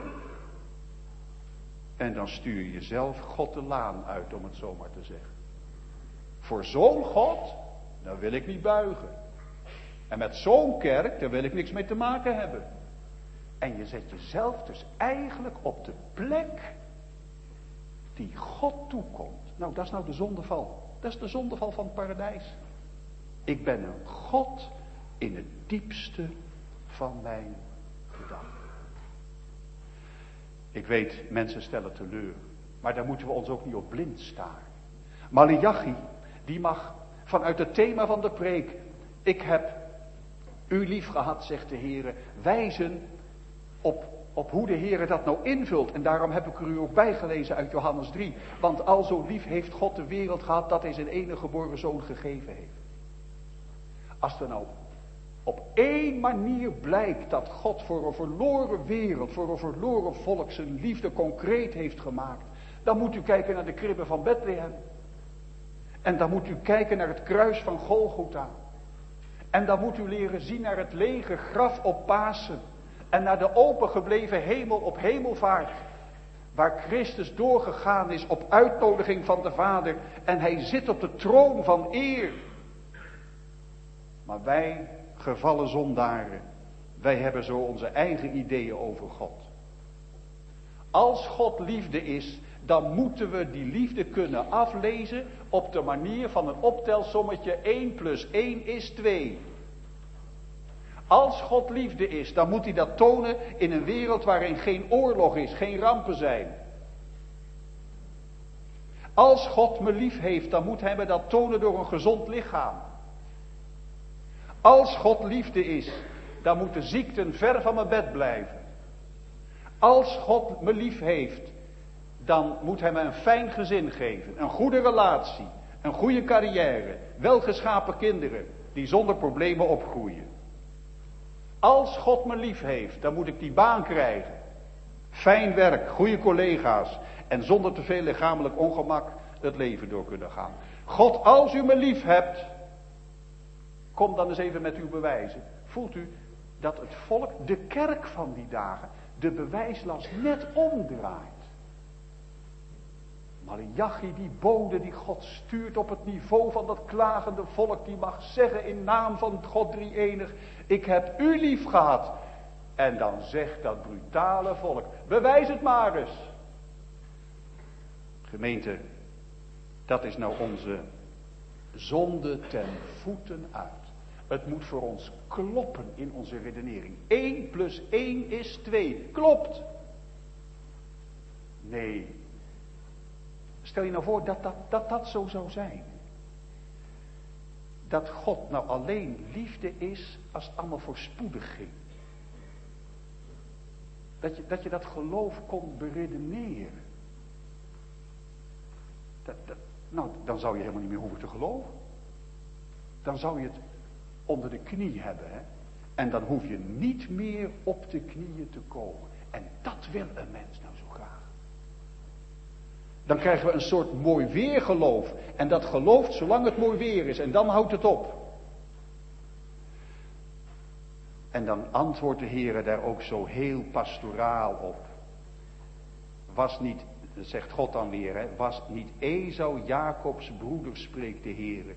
En dan stuur je zelf God de laan uit, om het zo maar te zeggen. Voor zo'n God, daar wil ik niet buigen. En met zo'n kerk, daar wil ik niks mee te maken hebben. En je zet jezelf dus eigenlijk op de plek die God toekomt. Nou, dat is nou de zondeval. Dat is de zondeval van het paradijs. Ik ben een God in het diepste van mijn gedachten. Ik weet, mensen stellen teleur. Maar daar moeten we ons ook niet op blind staren. Maleachi, die mag vanuit het thema van de preek, ik heb u lief gehad, zegt de Heer, wijzen op hoe de Heer dat nou invult. En daarom heb ik er u ook bijgelezen uit Johannes 3. Want al zo lief heeft God de wereld gehad, dat hij zijn enige geboren zoon gegeven heeft. Als er nou op één manier blijkt dat God voor een verloren wereld, voor een verloren volk zijn liefde concreet heeft gemaakt, dan moet u kijken naar de kribben van Bethlehem. En dan moet u kijken naar het kruis van Golgotha. En dan moet u leren zien naar het lege graf op Pasen. En naar de opengebleven hemel op hemelvaart. Waar Christus doorgegaan is op uitnodiging van de Vader. En hij zit op de troon van eer. Maar wij, gevallen zondaren, wij hebben zo onze eigen ideeën over God. Als God liefde is, dan moeten we die liefde kunnen aflezen op de manier van een optelsommetje 1 + 1 = 2. Als God liefde is, dan moet hij dat tonen in een wereld waarin geen oorlog is, geen rampen zijn. Als God me lief heeft, dan moet hij me dat tonen door een gezond lichaam. Als God liefde is, dan moeten ziekten ver van mijn bed blijven. Als God me lief heeft, dan moet hij me een fijn gezin geven, een goede relatie, een goede carrière, welgeschapen kinderen die zonder problemen opgroeien. Als God me lief heeft, dan moet ik die baan krijgen. Fijn werk, goede collega's en zonder te veel lichamelijk ongemak het leven door kunnen gaan. God, als u me lief hebt, kom dan eens even met uw bewijzen. Voelt u dat het volk, de kerk van die dagen, de bewijslast net omdraait? Maleachi, die bode die God stuurt op het niveau van dat klagende volk, die mag zeggen in naam van God drie-enig, ik heb u lief gehad. En dan zegt dat brutale volk, bewijs het maar eens. Gemeente, dat is nou onze zonde ten voeten uit. Het moet voor ons kloppen in onze redenering. 1 + 1 = 2. Klopt. Nee. Stel je nou voor dat zo zou zijn. Dat God nou alleen liefde is als het allemaal voorspoedig ging. Dat je dat geloof kon beredeneren. Nou, dan zou je helemaal niet meer hoeven te geloven. Dan zou je het onder de knie hebben. Hè? En dan hoef je niet meer op de knieën te komen. En dat wil een mens nou zo graag. Dan krijgen we een soort mooi weergeloof. En dat gelooft zolang het mooi weer is. En dan houdt het op. En dan antwoordt de Heer daar ook zo heel pastoraal op. Was niet, zegt God dan weer, hè, was niet Esau Jacobs broeder, spreekt de Heer.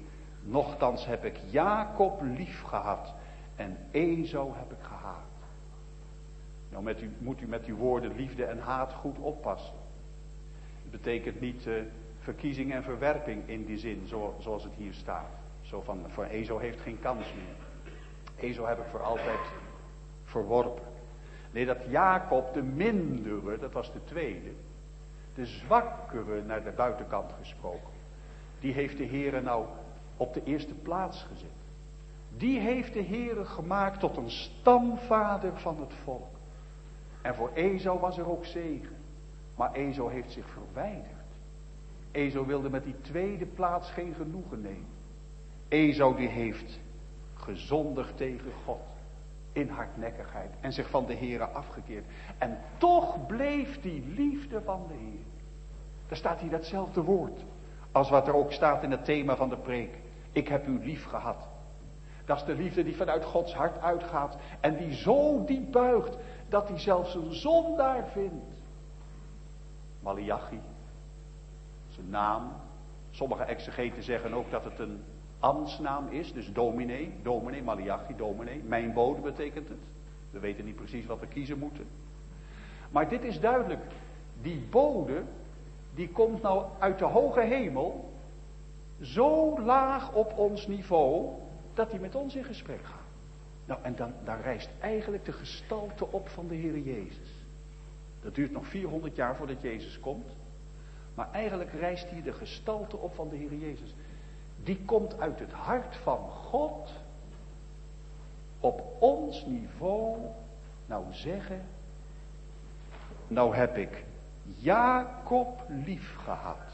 Nochtans heb ik Jacob lief gehad en Esau heb ik gehaat. Nou, moet u met uw woorden liefde en haat goed oppassen. Het betekent niet verkiezing en verwerping in die zin, zoals het hier staat. Zo van, voor Esau heeft geen kans meer. Esau heb ik voor altijd verworpen. Nee, dat Jacob de mindere, dat was de tweede, de zwakkere naar de buitenkant gesproken. Die heeft de Heere nou op de eerste plaats gezet. Die heeft de Heere gemaakt tot een stamvader van het volk. En voor Esau was er ook zegen. Maar Esau heeft zich verwijderd. Esau wilde met die tweede plaats geen genoegen nemen. Esau die heeft gezondigd tegen God. In hardnekkigheid. En zich van de Heere afgekeerd. En toch bleef die liefde van de Heer. Daar staat hier datzelfde woord. Als wat er ook staat in het thema van de preek. Ik heb u lief gehad. Dat is de liefde die vanuit Gods hart uitgaat. En die zo diep buigt. Dat hij zelfs een zondaar vindt. Maliachi. Zijn naam. Sommige exegeten zeggen ook dat het een ambtsnaam is. Dus dominee, Maliachi, dominee. Mijn bode betekent het. We weten niet precies wat we kiezen moeten. Maar dit is duidelijk. Die bode, die komt nou uit de hoge hemel. Zo laag op ons niveau. Dat hij met ons in gesprek gaat. Nou, en dan rijst eigenlijk de gestalte op van de Heere Jezus. Dat duurt nog 400 jaar voordat Jezus komt. Maar eigenlijk rijst hier de gestalte op van de Heere Jezus. Die komt uit het hart van God. Op ons niveau. Nou zeggen. Nou heb ik Jacob lief gehad.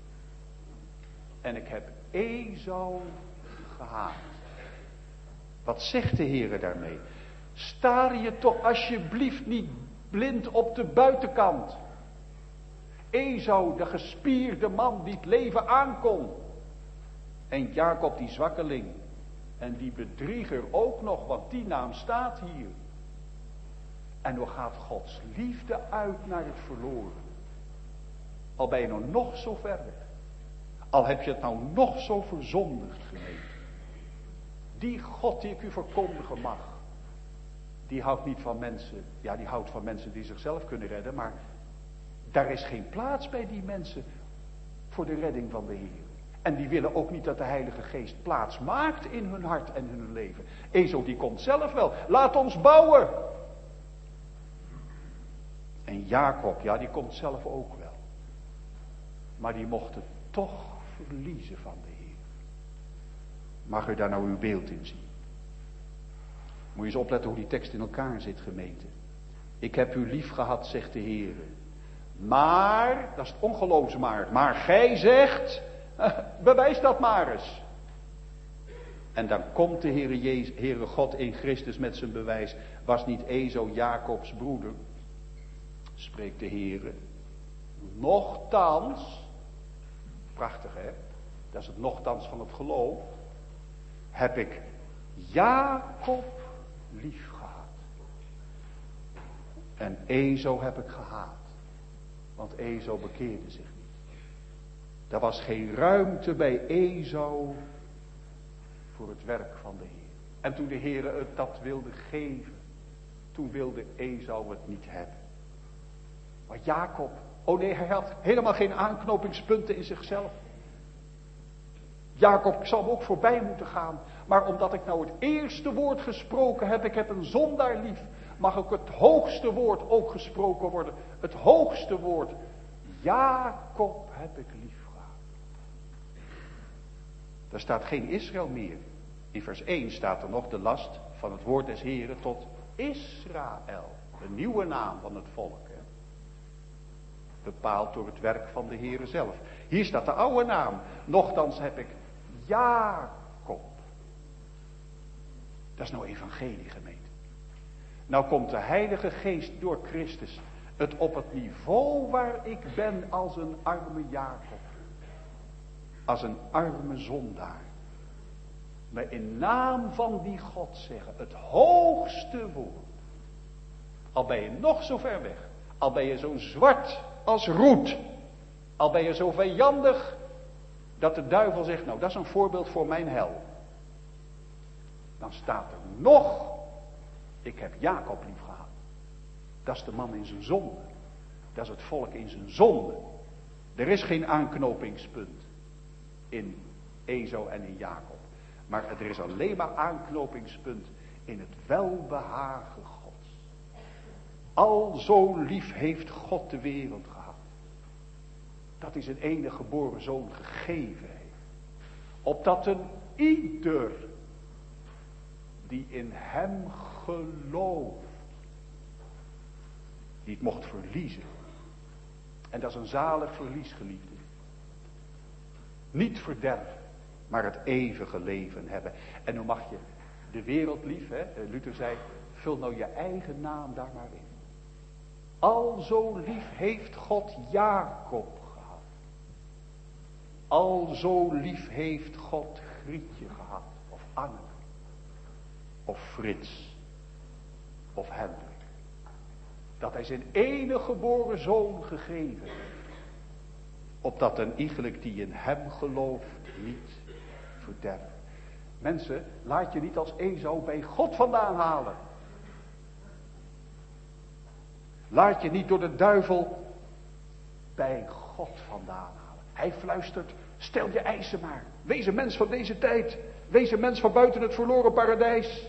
En ik heb Esau gehaat. Wat zegt de Heere daarmee? Staar je toch alsjeblieft niet blind op de buitenkant. Esau, de gespierde man die het leven aankon. En Jacob die zwakkeling. En die bedrieger ook nog, want die naam staat hier. En hoe gaat Gods liefde uit naar het verloren? Al ben je nou nog zo ver weg. Al heb je het nou nog zo verzondigd gemeten. Die God die ik u verkondigen mag. Die houdt niet van mensen. Ja, die houdt van mensen die zichzelf kunnen redden. Maar daar is geen plaats bij die mensen. Voor de redding van de Heer. En die willen ook niet dat de Heilige Geest plaats maakt in hun hart en in hun leven. Esau die komt zelf wel. Laat ons bouwen. En Jacob, ja, die komt zelf ook wel. Maar die mocht het toch verliezen van de Heer. Mag u daar nou uw beeld in zien? Moet je eens opletten hoe die tekst in elkaar zit, gemeente. Ik heb u lief gehad, zegt de Heer. Maar, dat is het ongeloofs maar gij zegt, bewijs dat maar eens. En dan komt de Heere God in Christus met zijn bewijs. Was niet Esau Jacobs broeder? Spreekt de Heere. Nochtans, prachtig hè, dat is het nochtans van het geloof. Heb ik Jacob lief gehad. En Esau heb ik gehaat. Want Esau bekeerde zich niet. Er was geen ruimte bij Esau voor het werk van de Heer. En toen de Heer het dat wilde geven, toen wilde Esau het niet hebben. Maar Jacob, oh nee, hij had helemaal geen aanknopingspunten in zichzelf. Jacob, ik zal hem ook voorbij moeten gaan. Maar omdat ik nou het eerste woord gesproken heb, ik heb een zondaar lief, mag ook het hoogste woord ook gesproken worden. Het hoogste woord. Jacob heb ik lief gehad. Daar staat geen Israël meer. In vers 1 staat er nog de last van het woord des Heren tot Israël. De nieuwe naam van het volk. Hè? Bepaald door het werk van de Heere zelf. Hier staat de oude naam. Nochtans heb ik Jacob. Dat is nou evangelie, gemeente. Nou komt de Heilige Geest door Christus het op het niveau waar ik ben als een arme Jacob. Als een arme zondaar. Maar in naam van die God zeggen, het hoogste woord. Al ben je nog zo ver weg. Al ben je zo zwart als roet. Al ben je zo vijandig Dat de duivel zegt, nou dat is een voorbeeld voor mijn hel. Dan staat er nog, ik heb Jacob lief gehad. Dat is de man in zijn zonde. Dat is het volk in zijn zonde. Er is geen aanknopingspunt in Esau en in Jacob. Maar er is alleen maar aanknopingspunt in het welbehagen Gods. Al zo lief heeft God de wereld gehad. Dat hij zijn enige geboren zoon gegeven heeft. Opdat een ieder die in hem gelooft, die het mocht verliezen. En dat is een zalig verlies, geliefde. Niet verderven, maar het eeuwige leven hebben. En dan mag je de wereld lief, hè? Luther zei, vul nou je eigen naam daar maar in. Al zo lief heeft God Jacob gehad. Al zo lief heeft God Grietje gehad. Of Anne. Of Frits. Of Hendrik. Dat hij zijn enige geboren zoon gegeven heeft. Opdat een iegelijk die in hem gelooft niet verderft. Mensen, laat je niet als Esau bij God vandaan halen. Laat je niet door de duivel bij God vandaan halen. Hij fluistert, stel je eisen maar. Wees een mens van deze tijd. Wees een mens van buiten het verloren paradijs.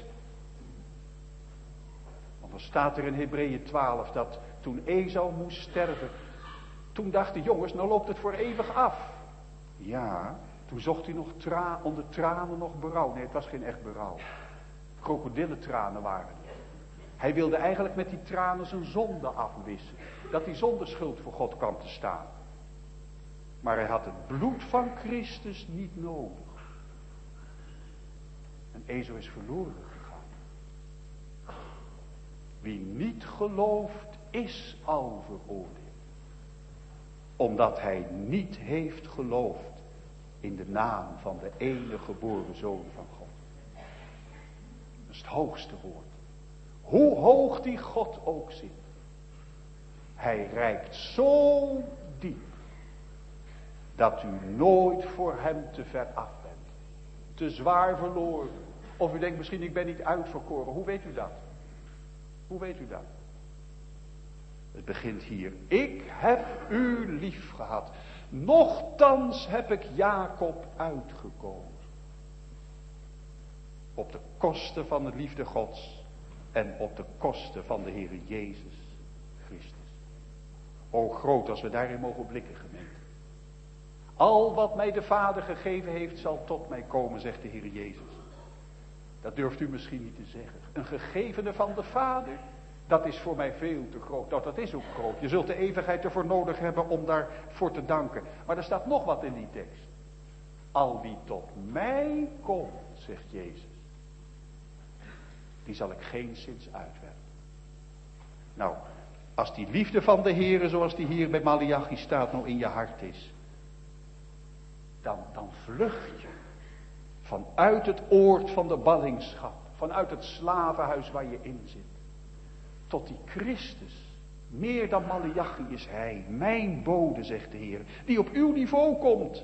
Want dan staat er in Hebreeën 12 dat toen Esau moest sterven. Toen dachten jongens, nou loopt het voor eeuwig af. Ja, toen zocht hij nog onder tranen nog berouw. Nee, het was geen echt berouw. Krokodillentranen waren het. Hij wilde eigenlijk met die tranen zijn zonde afwissen. Dat hij zonder schuld voor God kwam te staan. Maar hij had het bloed van Christus niet nodig. En Esau is verloren gegaan. Wie niet gelooft is al veroordeeld. Omdat hij niet heeft geloofd in de naam van de enige geboren Zoon van God. Dat is het hoogste woord. Hoe hoog die God ook zit. Hij reikt zo diep. Dat u nooit voor hem te ver af bent. Te zwaar verloren. Of u denkt misschien ik ben niet uitverkoren. Hoe weet u dat? Hoe weet u dat? Het begint hier. Ik heb u lief gehad. Nochtans heb ik Jacob uitgekozen. Op de kosten van de liefde Gods. En op de kosten van de Heere Jezus Christus. O groot als we daarin mogen blikken, gemeente. Al wat mij de Vader gegeven heeft zal tot mij komen, zegt de Heere Jezus. Dat durft u misschien niet te zeggen. Een gegevene van de Vader, dat is voor mij veel te groot. Nou, dat is ook groot. Je zult de eeuwigheid ervoor nodig hebben om daarvoor te danken. Maar er staat nog wat in die tekst. Al wie tot mij komt, zegt Jezus. Die zal ik geenszins uitwerpen. Nou, als die liefde van de Heere, zoals die hier bij Maleachi staat, nou in je hart is. Dan vlucht je. Vanuit het oord van de ballingschap. Vanuit het slavenhuis waar je in zit. Tot die Christus. Meer dan Maleachi is hij. Mijn bode, zegt de Heer. Die op uw niveau komt.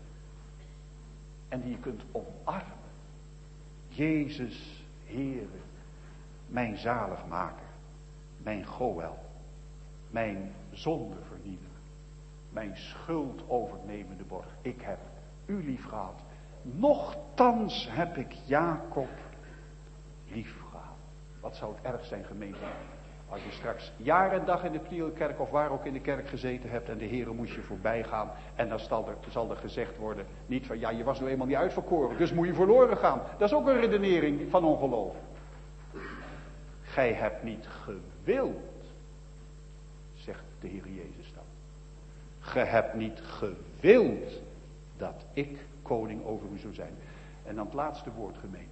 En die je kunt omarmen. Jezus, Heere. Mijn zaligmaker. Mijn Goël. Mijn zondevernieler. Mijn schuld overnemende borg. Ik heb u lief gehad. Nochtans heb ik Jacob lief gehad. Wat zou het erg zijn, gemeente. Als je straks jaar en dag in de Prielkerk of waar ook in de kerk gezeten hebt. En de Heere moest je voorbij gaan. En dan zal er gezegd worden. Niet van ja, je was nou eenmaal niet uitverkoren. Dus moet je verloren gaan. Dat is ook een redenering van ongeloof. Gij hebt niet gewild. Zegt de Heere Jezus dan. Ge hebt niet gewild dat ik koning over u zou zijn. En dan het laatste woord, gemeente.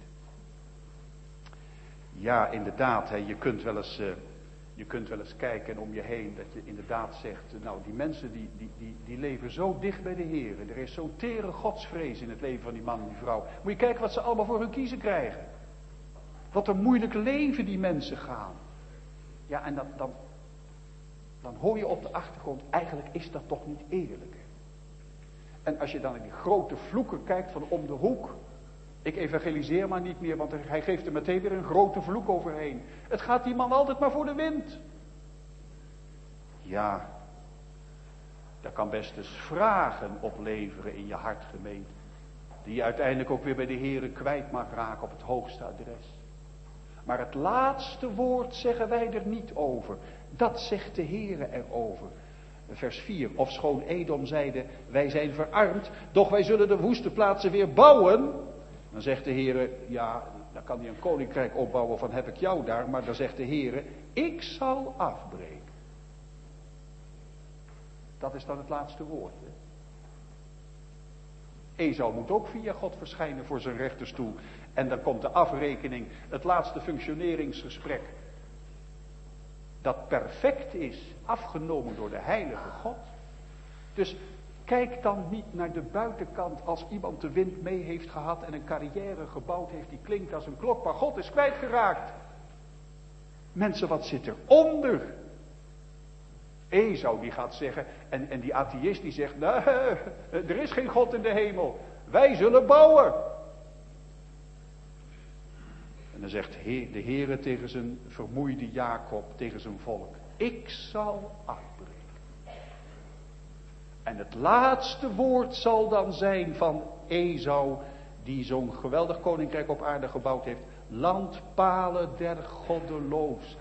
Ja, inderdaad, hè, je kunt wel eens kijken om je heen dat je inderdaad zegt, nou die mensen die leven zo dicht bij de Heer. Er is zo'n tere godsvrees in het leven van die man en die vrouw. Moet je kijken wat ze allemaal voor hun kiezen krijgen. Wat een moeilijk leven die mensen gaan. Ja, en dan hoor je op de achtergrond, eigenlijk is dat toch niet eerlijk. En als je dan in die grote vloeken kijkt van om de hoek. Ik evangeliseer maar niet meer, want hij geeft er meteen weer een grote vloek overheen. Het gaat die man altijd maar voor de wind. Ja, dat kan best eens vragen opleveren in je hart, gemeente. Die je uiteindelijk ook weer bij de Here kwijt mag raken op het hoogste adres. Maar het laatste woord zeggen wij er niet over. Dat zegt de Here erover. Vers 4. Ofschoon Edom zeide, wij zijn verarmd, doch wij zullen de woeste plaatsen weer bouwen. Dan zegt de Here, ja, dan kan hij een koninkrijk opbouwen van heb ik jou daar. Maar dan zegt de Here, ik zal afbreken. Dat is dan het laatste woord. Hè? Esau moet ook via God verschijnen voor zijn rechterstoel. En dan komt de afrekening, het laatste functioneringsgesprek. Dat perfect is, afgenomen door de heilige God. Dus kijk dan niet naar de buitenkant als iemand de wind mee heeft gehad en een carrière gebouwd heeft die klinkt als een klok, maar God is kwijtgeraakt. Mensen, wat zit eronder? Esau die gaat zeggen, en die atheïst die zegt, nee, er is geen God in de hemel. Wij zullen bouwen. En dan zegt de Heere tegen zijn vermoeide Jacob, tegen zijn volk, ik zal afbreken. En het laatste woord zal dan zijn van Esau, die zo'n geweldig koninkrijk op aarde gebouwd heeft. Landpalen der goddeloosheid.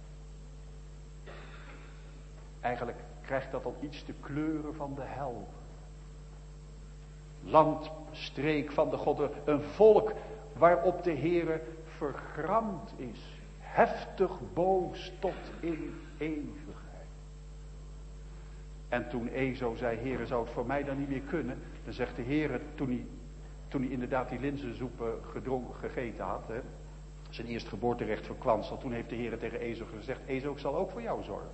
Eigenlijk krijgt dat al iets de kleuren van de hel. Landstreek van de godden, een volk waarop de Heere vergramd is. Heftig boos tot in eeuwigheid. En toen Esau zei, Heere, zou het voor mij dan niet meer kunnen? Dan zegt de Heere, toen hij inderdaad die linzensoep gegeten had, hè, zijn eerstgeboorterecht verkwanseld, toen heeft de Heere tegen Esau gezegd, Esau, ik zal ook voor jou zorgen.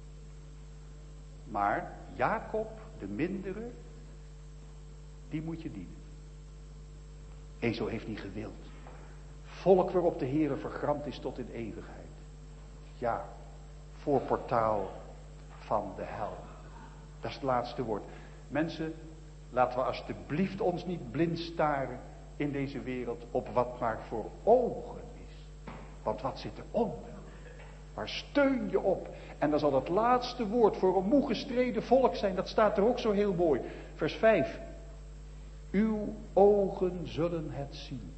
Maar Jacob, de mindere, die moet je dienen. Esau heeft niet gewild. Volk waarop de Heere vergramd is tot in eeuwigheid. Ja, voorportaal van de hel. Dat is het laatste woord. Mensen, laten we alsjeblieft ons niet blind staren in deze wereld op wat maar voor ogen is. Want wat zit eronder? Waar steun je op? En dan zal dat laatste woord voor een moe gestreden volk zijn. Dat staat er ook zo heel mooi. Vers 5. Uw ogen zullen het zien.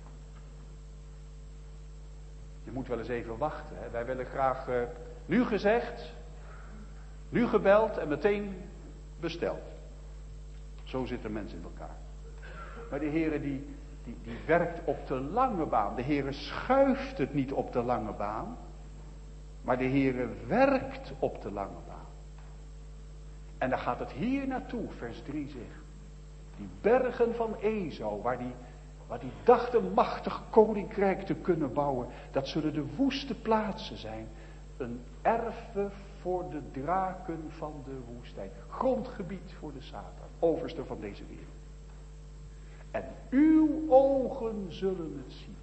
Je moet wel eens even wachten. Hè? Wij willen graag nu gezegd, nu gebeld en meteen besteld. Zo zitten mensen in elkaar. Maar de Heere die werkt op de lange baan. De Heere schuift het niet op de lange baan. Maar de Heere werkt op de lange baan. En dan gaat het hier naartoe, vers 3 zegt. Die bergen van Esau, waar die dacht een machtig koninkrijk te kunnen bouwen. Dat zullen de woeste plaatsen zijn. Een erve voor de draken van de woestijn. Grondgebied voor de Satan. Overste van deze wereld. En uw ogen zullen het zien.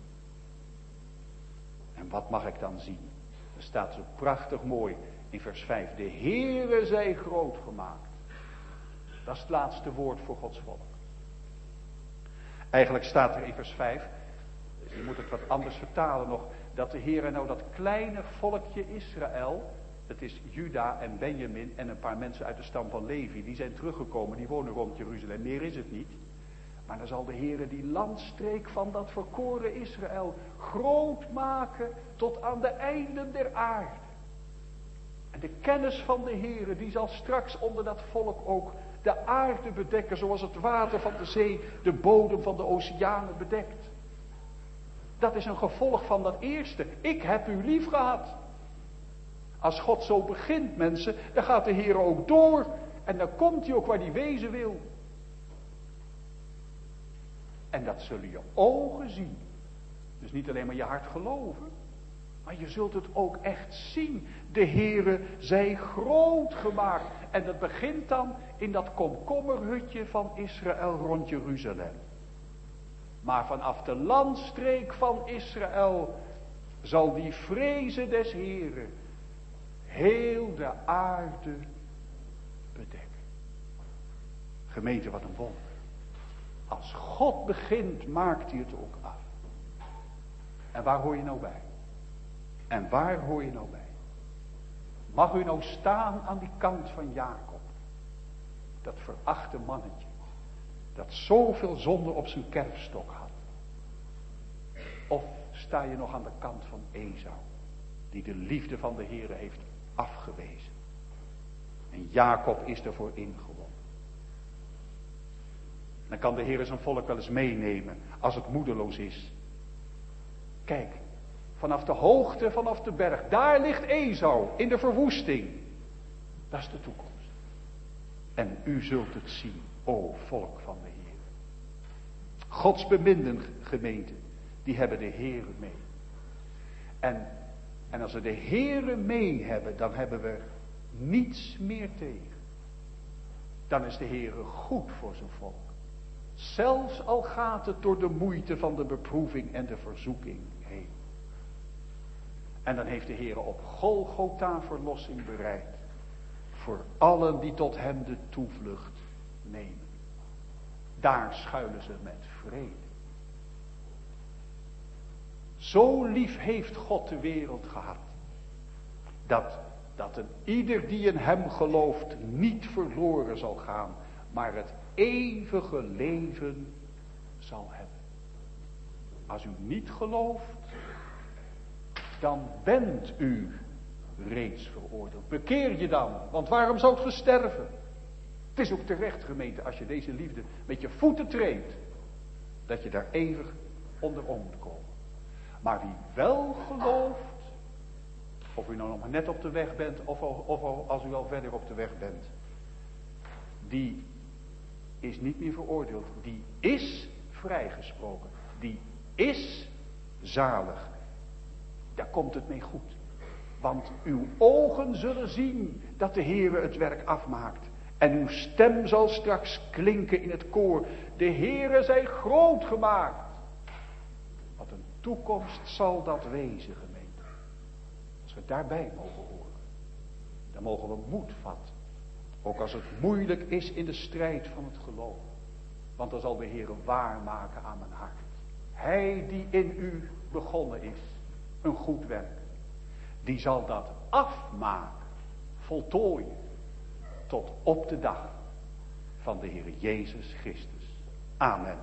En wat mag ik dan zien? Er staat zo prachtig mooi in vers 5. De Heere zij groot gemaakt. Dat is het laatste woord voor Gods volk. Eigenlijk staat er in vers 5. Je moet het wat anders vertalen nog. Dat de Heere nou dat kleine volkje Israël. Het is Juda en Benjamin en een paar mensen uit de stam van Levi. Die zijn teruggekomen, die wonen rond Jeruzalem. Meer is het niet. Maar dan zal de Heere die landstreek van dat verkoren Israël groot maken tot aan de einden der aarde. En de kennis van de Heere die zal straks onder dat volk ook de aarde bedekken. Zoals het water van de zee de bodem van de oceanen bedekt. Dat is een gevolg van dat eerste. Ik heb u lief gehad. Als God zo begint, mensen, dan gaat de Heere ook door. En dan komt hij ook waar hij wezen wil. En dat zullen je ogen zien. Dus niet alleen maar je hart geloven. Maar je zult het ook echt zien. De Heere zij groot gemaakt. En dat begint dan in dat komkommerhutje van Israël rond Jeruzalem. Maar vanaf de landstreek van Israël zal die vreze des Heeren heel de aarde bedekken. Gemeente, wat een wonder. Als God begint, maakt hij het ook af. En waar hoor je nou bij? En waar hoor je nou bij? Mag u nou staan aan die kant van Jacob? Dat verachte mannetje. Dat zoveel zonde op zijn kerfstok had. Of sta je nog aan de kant van Esau? Die de liefde van de Heere heeft afgewezen. En Jacob is ervoor ingewonnen. Dan kan de Heere zijn volk wel eens meenemen als het moedeloos is. Kijk, vanaf de hoogte, vanaf de berg, daar ligt Esau in de verwoesting. Dat is de toekomst. En u zult het zien, o volk van de Heer. Gods beminden gemeente, die hebben de Heere mee. En als we de Heere mee hebben, dan hebben we niets meer tegen. Dan is de Heere goed voor zijn volk. Zelfs al gaat het door de moeite van de beproeving en de verzoeking heen. En dan heeft de Heere op Golgotha verlossing bereid. Voor allen die tot hem de toevlucht nemen. Daar schuilen ze met vrede. Zo lief heeft God de wereld gehad. Dat een ieder die in hem gelooft niet verloren zal gaan. Maar het eeuwige leven zal hebben. Als u niet gelooft, dan bent u reeds veroordeeld. Bekeer je dan, want waarom zou het sterven? Het is ook terecht, gemeente, als je deze liefde met je voeten treedt, dat je daar eeuwig onder om moet komen. Maar wie wel gelooft, of u nou nog maar net op de weg bent, of als u al verder op de weg bent, die is niet meer veroordeeld. Die is vrijgesproken. Die is zalig. Daar komt het mee goed. Want uw ogen zullen zien dat de Heere het werk afmaakt. En uw stem zal straks klinken in het koor. De Heere zij groot gemaakt. Wat een toekomst zal dat wezen, gemeente. Als we daarbij mogen horen. Dan mogen we moed vatten. Ook als het moeilijk is in de strijd van het geloof. Want dan zal de Heere waarmaken aan mijn hart. Hij die in u begonnen is. Een goed werk. Die zal dat afmaken. Voltooien. Tot op de dag van de Heere Jezus Christus. Amen.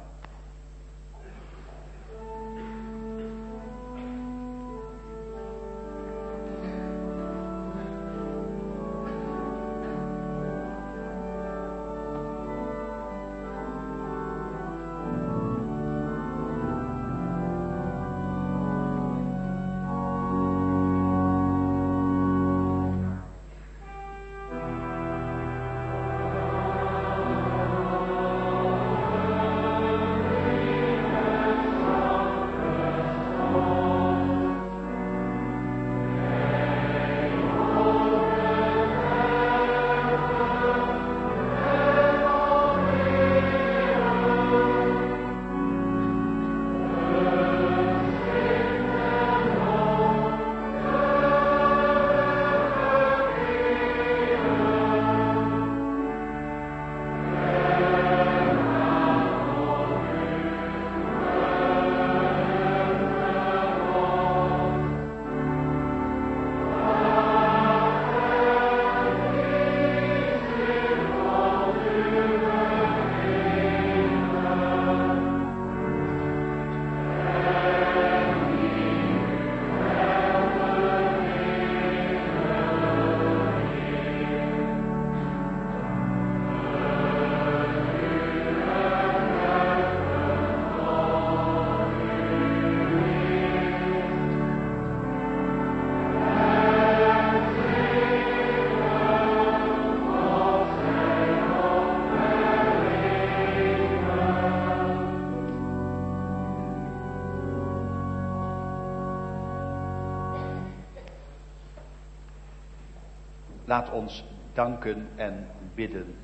Laat ons danken en bidden.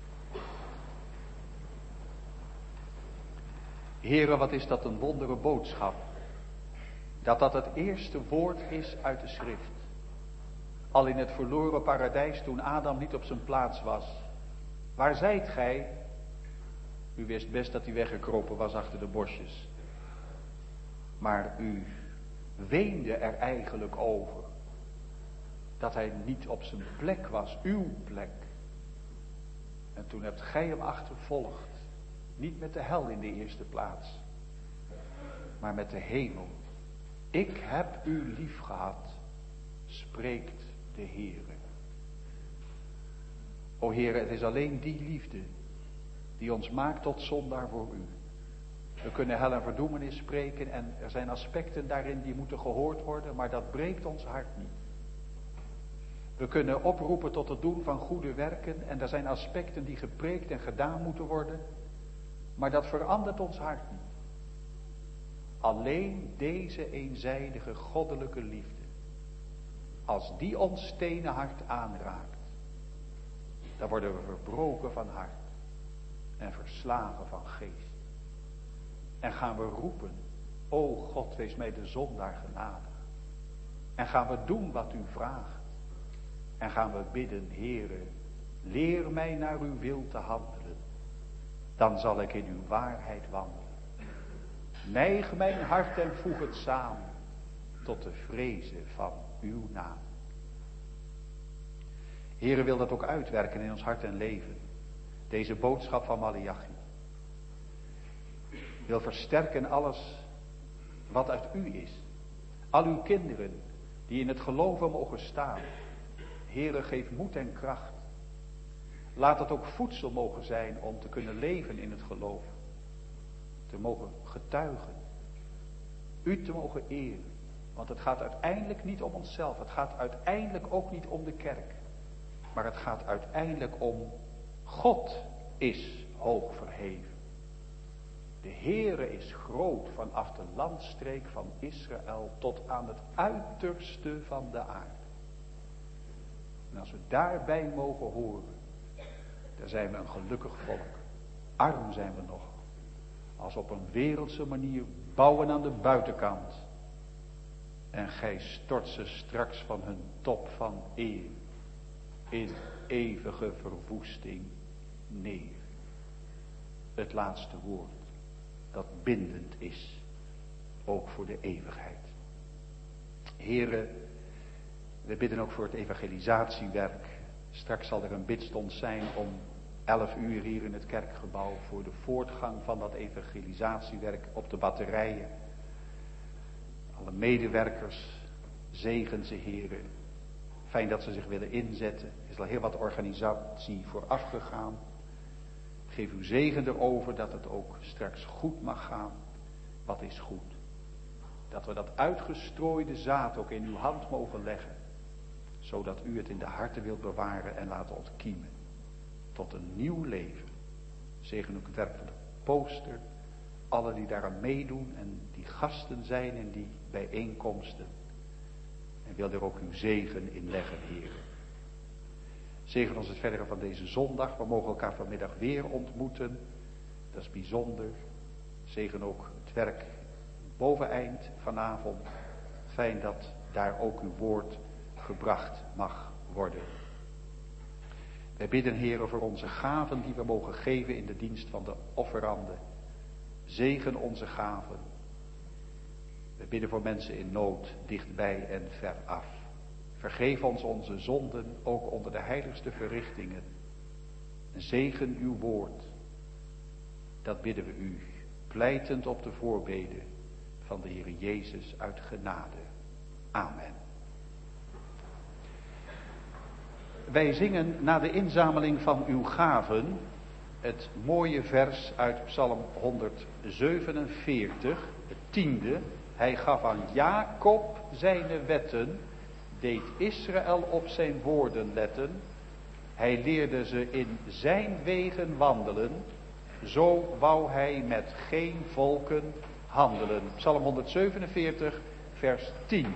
Heere, wat is dat een wondere boodschap. Dat het eerste woord is uit de schrift. Al in het verloren paradijs toen Adam niet op zijn plaats was. Waar zijt gij? U wist best dat hij weggekropen was achter de bosjes. Maar u weende er eigenlijk over. Dat hij niet op zijn plek was, uw plek. En toen hebt gij hem achtervolgd. Niet met de hel in de eerste plaats. Maar met de hemel. Ik heb u lief gehad, spreekt de Heere. O Heere, het is alleen die liefde die ons maakt tot zondaar voor u. We kunnen hel en verdoemenis spreken en er zijn aspecten daarin die moeten gehoord worden, maar dat breekt ons hart niet. We kunnen oproepen tot het doen van goede werken en er zijn aspecten die gepreekt en gedaan moeten worden, maar dat verandert ons hart niet. Alleen deze eenzijdige goddelijke liefde, als die ons stenen hart aanraakt, dan worden we verbroken van hart en verslagen van geest. En gaan we roepen, o God, wees mij de zondaar genadig. En gaan we doen wat u vraagt. En gaan we bidden, Heere, leer mij naar uw wil te handelen. Dan zal ik in uw waarheid wandelen. Neig mijn hart en voeg het samen tot de vrezen van uw naam. Heere wil dat ook uitwerken in ons hart en leven. Deze boodschap van Maleachi. Wil versterken alles wat uit u is. Al uw kinderen die in het geloven mogen staan. Heere, geef moed en kracht. Laat het ook voedsel mogen zijn om te kunnen leven in het geloof. Te mogen getuigen. U te mogen eren. Want het gaat uiteindelijk niet om onszelf. Het gaat uiteindelijk ook niet om de kerk. Maar het gaat uiteindelijk om God is hoog verheven. De Heere is groot vanaf de landstreek van Israël tot aan het uiterste van de aarde. En als we daarbij mogen horen, dan zijn we een gelukkig volk. Arm zijn we nog. Als op een wereldse manier bouwen aan de buitenkant. En gij stort ze straks van hun top van eer in eeuwige verwoesting neer. Het laatste woord dat bindend is, ook voor de eeuwigheid. Here, we bidden ook voor het evangelisatiewerk. Straks zal er een bidstond zijn om 11 uur hier in het kerkgebouw voor de voortgang van dat evangelisatiewerk op de batterijen. Alle medewerkers, zegen ze, heren. Fijn dat ze zich willen inzetten. Er is al heel wat organisatie vooraf gegaan. Geef uw zegen erover dat het ook straks goed mag gaan. Wat is goed? Dat we dat uitgestrooide zaad ook in uw hand mogen leggen. Zodat u het in de harten wilt bewaren en laten ontkiemen. Tot een nieuw leven. Zegen ook het werk van de poster. Alle die daaraan meedoen en die gasten zijn in die bijeenkomsten. En wil er ook uw zegen in leggen, heren. Zegen ons het verdere van deze zondag. We mogen elkaar vanmiddag weer ontmoeten. Dat is bijzonder. Zegen ook het werk boveneind vanavond. Fijn dat daar ook uw woord gebracht mag worden. Wij bidden, heren, voor onze gaven die we mogen geven in de dienst van de offeranden. Zegen onze gaven. We bidden voor mensen in nood, dichtbij en veraf. Vergeef ons onze zonden, ook onder de heiligste verrichtingen. En zegen uw woord. Dat bidden we u, pleitend op de voorbeden van de Heer Jezus uit genade. Amen. Wij zingen na de inzameling van uw gaven het mooie vers uit Psalm 147, het 10e. Hij gaf aan Jacob zijn wetten, deed Israël op zijn woorden letten. Hij leerde ze in zijn wegen wandelen, zo wou hij met geen volken handelen. Psalm 147, vers 10.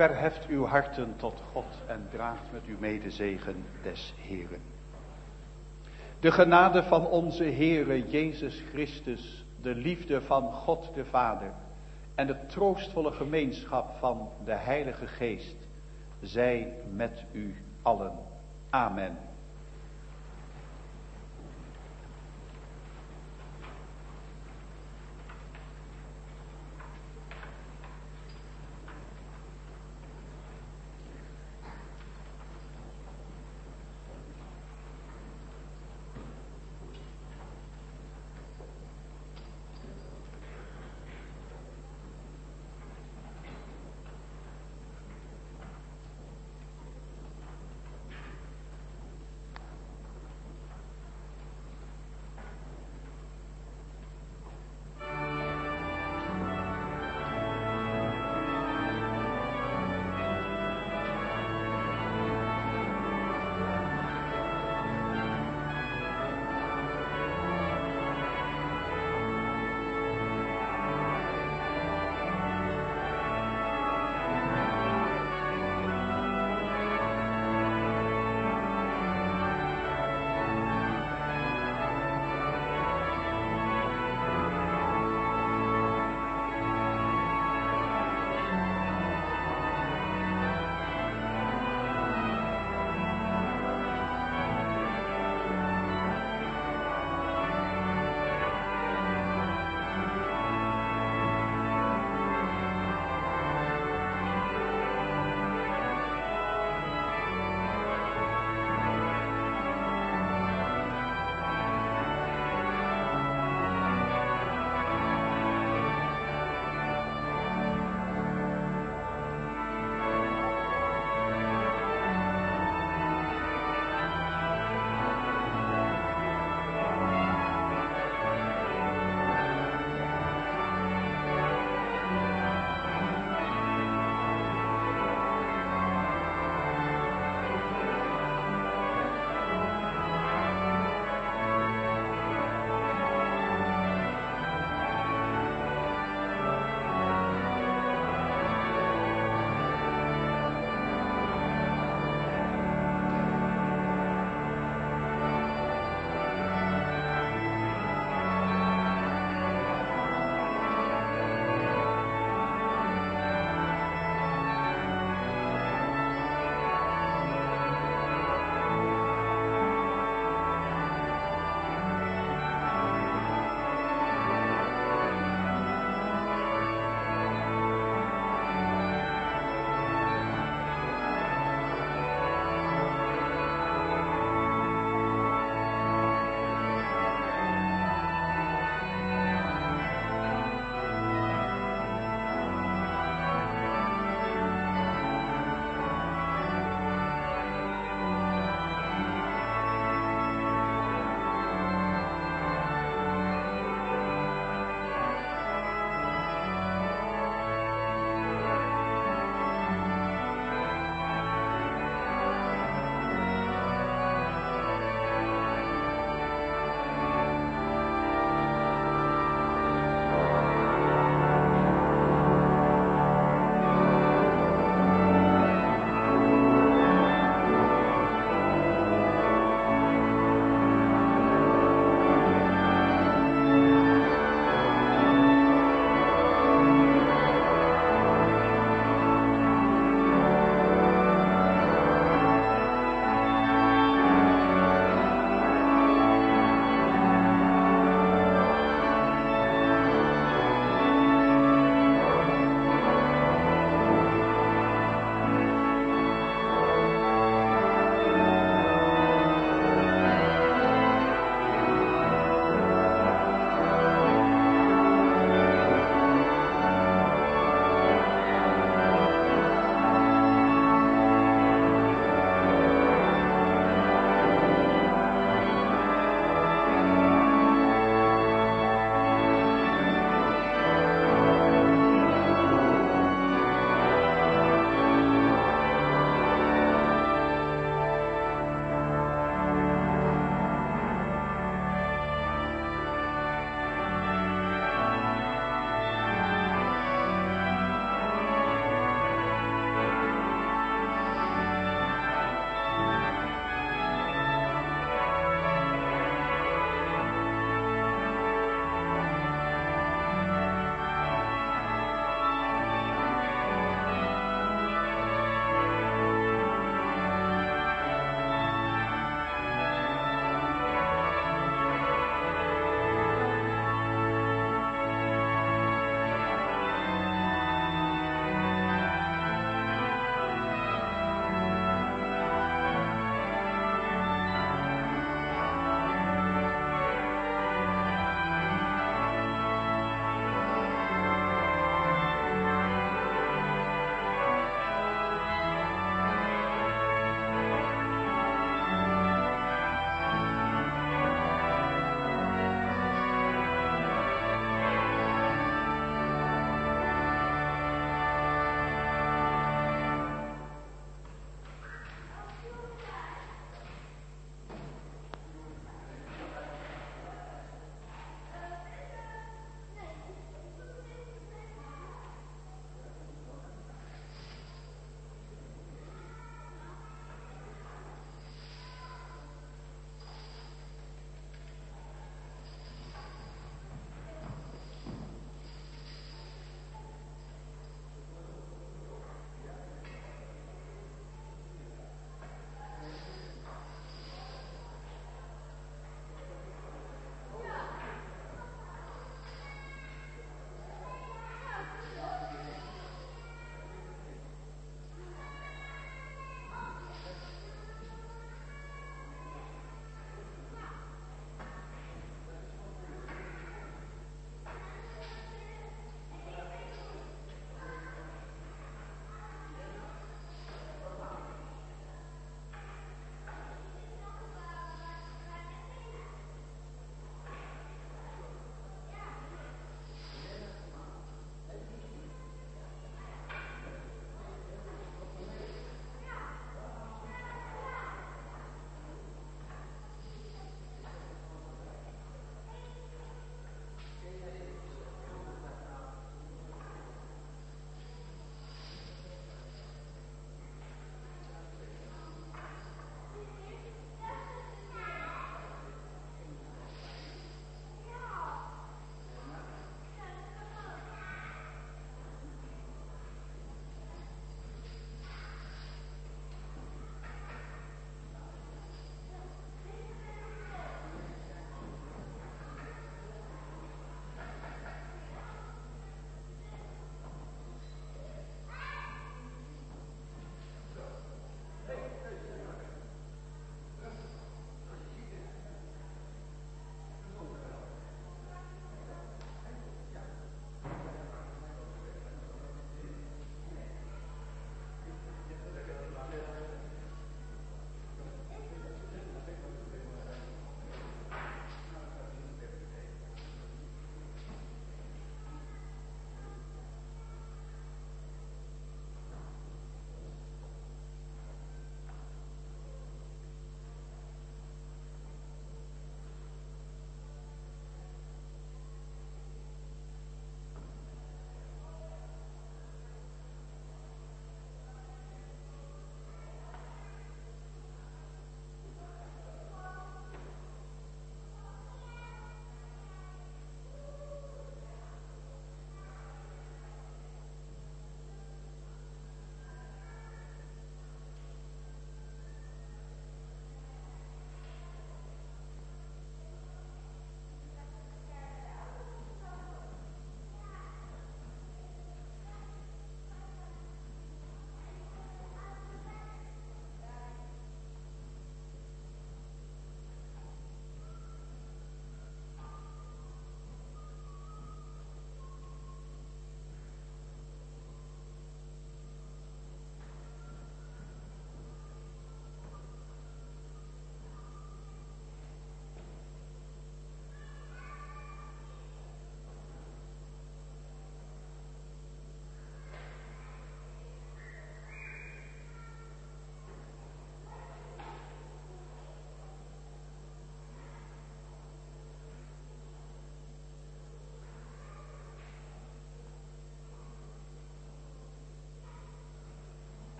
Verheft uw harten tot God en draagt met u mee de zegen des Heeren. De genade van onze Heere Jezus Christus, de liefde van God de Vader en de troostvolle gemeenschap van de Heilige Geest, zij met u allen. Amen.